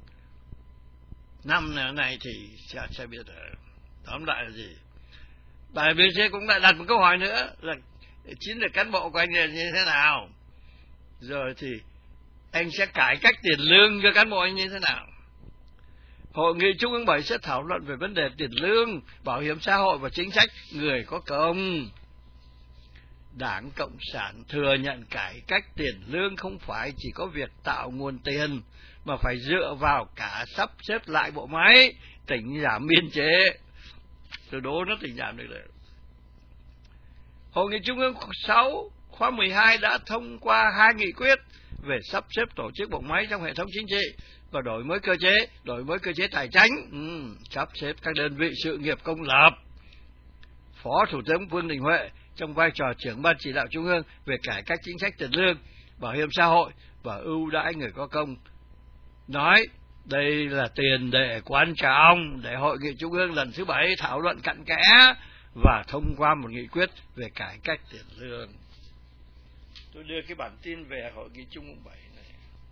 5 này thì sẽ biết rồi. Tóm lại là gì? Đài BBC cũng lại đặt một câu hỏi nữa là chiến lược cán bộ của anh là như thế nào? Rồi thì anh sẽ cải cách tiền lương cho cán bộ anh như thế nào? Hội nghị Trung ương 7 sẽ thảo luận về vấn đề tiền lương, bảo hiểm xã hội và chính sách người có công. Đảng Cộng sản thừa nhận cải cách tiền lương không phải chỉ có việc tạo nguồn tiền, mà phải dựa vào cả sắp xếp lại bộ máy, tỉnh giảm biên chế. Từ đó nó tỉnh giảm được rồi. Hội nghị Trung ương 6 khóa 12 đã thông qua 2 nghị quyết về sắp xếp tổ chức bộ máy trong hệ thống chính trị và đổi mới cơ chế tài chính, sắp xếp các đơn vị sự nghiệp công lập. Phó Thủ tướng Vương Đình Huệ trong vai trò trưởng Ban chỉ đạo Trung ương về cải cách chính sách tiền lương, bảo hiểm xã hội và ưu đãi người có công nói Đây là tiền đề quan trọng để Hội nghị Trung ương lần thứ 7 thảo luận cặn kẽ và thông qua một nghị quyết về cải cách tiền lương. Tôi đưa cái bản tin về Hội nghị Trung ương 7 này.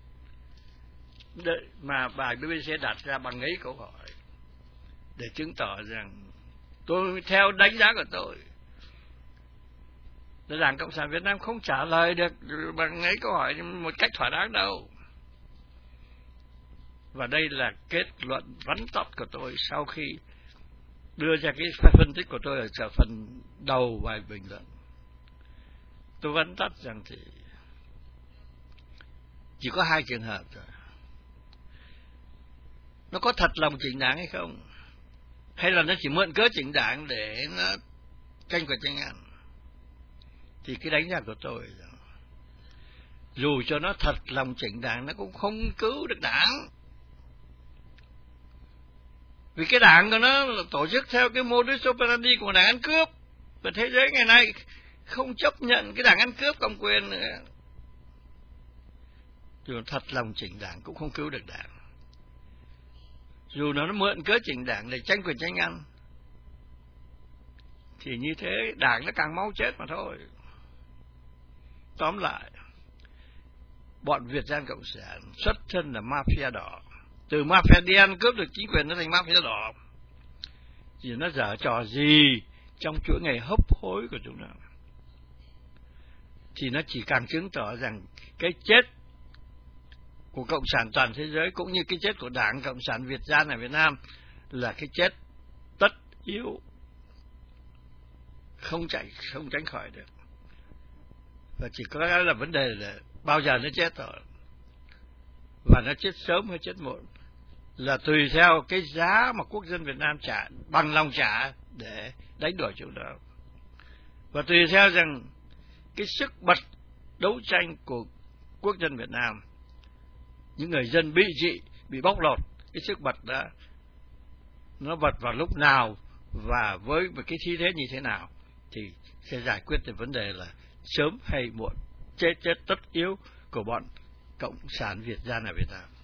Mà bài BBC đặt ra bằng ấy câu hỏi để chứng tỏ rằng tôi, theo đánh giá của tôi, là Đảng Cộng sản Việt Nam không trả lời được bằng ấy câu hỏi một cách thỏa đáng đâu. Và đây là kết luận vắn tắt của tôi sau khi đưa ra cái phân tích của tôi ở phần đầu bài bình luận. Tôi vắn tắt rằng thì chỉ có 2 trường hợp thôi. Nó có thật lòng chỉnh đảng hay không? Hay là nó chỉ mượn cớ chỉnh đảng để nó tranh quyền tranh ăn? Thì cái đánh giá của tôi, dù cho nó thật lòng chỉnh đảng, nó cũng không cứu được đảng. Vì cái đảng của nó là tổ chức theo cái modus operandi của đảng ăn cướp. Và thế giới ngày nay không chấp nhận cái đảng ăn cướp cầm quyền nữa. Dù thật lòng chỉnh đảng cũng không cứu được đảng. Dù nó mượn cớ chỉnh đảng để tranh quyền tranh ăn, thì như thế đảng nó càng mau chết mà thôi. Tóm lại, bọn Việt Gian Cộng sản xuất thân là mafia đỏ. Từ mafia đen cướp được chính quyền nó thành mafia đỏ. Thì nó dở trò gì trong chuỗi ngày hấp hối của chúng nó? Thì nó chỉ càng chứng tỏ rằng cái chết của Cộng sản toàn thế giới cũng như cái chết của Đảng Cộng sản Việt Gian ở Việt Nam là cái chết tất yếu, không tránh khỏi được. Và chỉ có là vấn đề là bao giờ nó chết rồi, và nó chết sớm hay chết muộn là tùy theo cái giá mà quốc dân Việt Nam trả, bằng lòng trả để đánh đuổi chúng đó, và tùy theo rằng cái sức bật đấu tranh của quốc dân Việt Nam, những người dân bị trị, bị bóc lột, cái sức bật đó nó bật vào lúc nào và với một cái khí thế như thế nào thì sẽ giải quyết được vấn đề là sớm hay muộn chết tất yếu của bọn Cộng sản Việt Gian ở Việt Nam.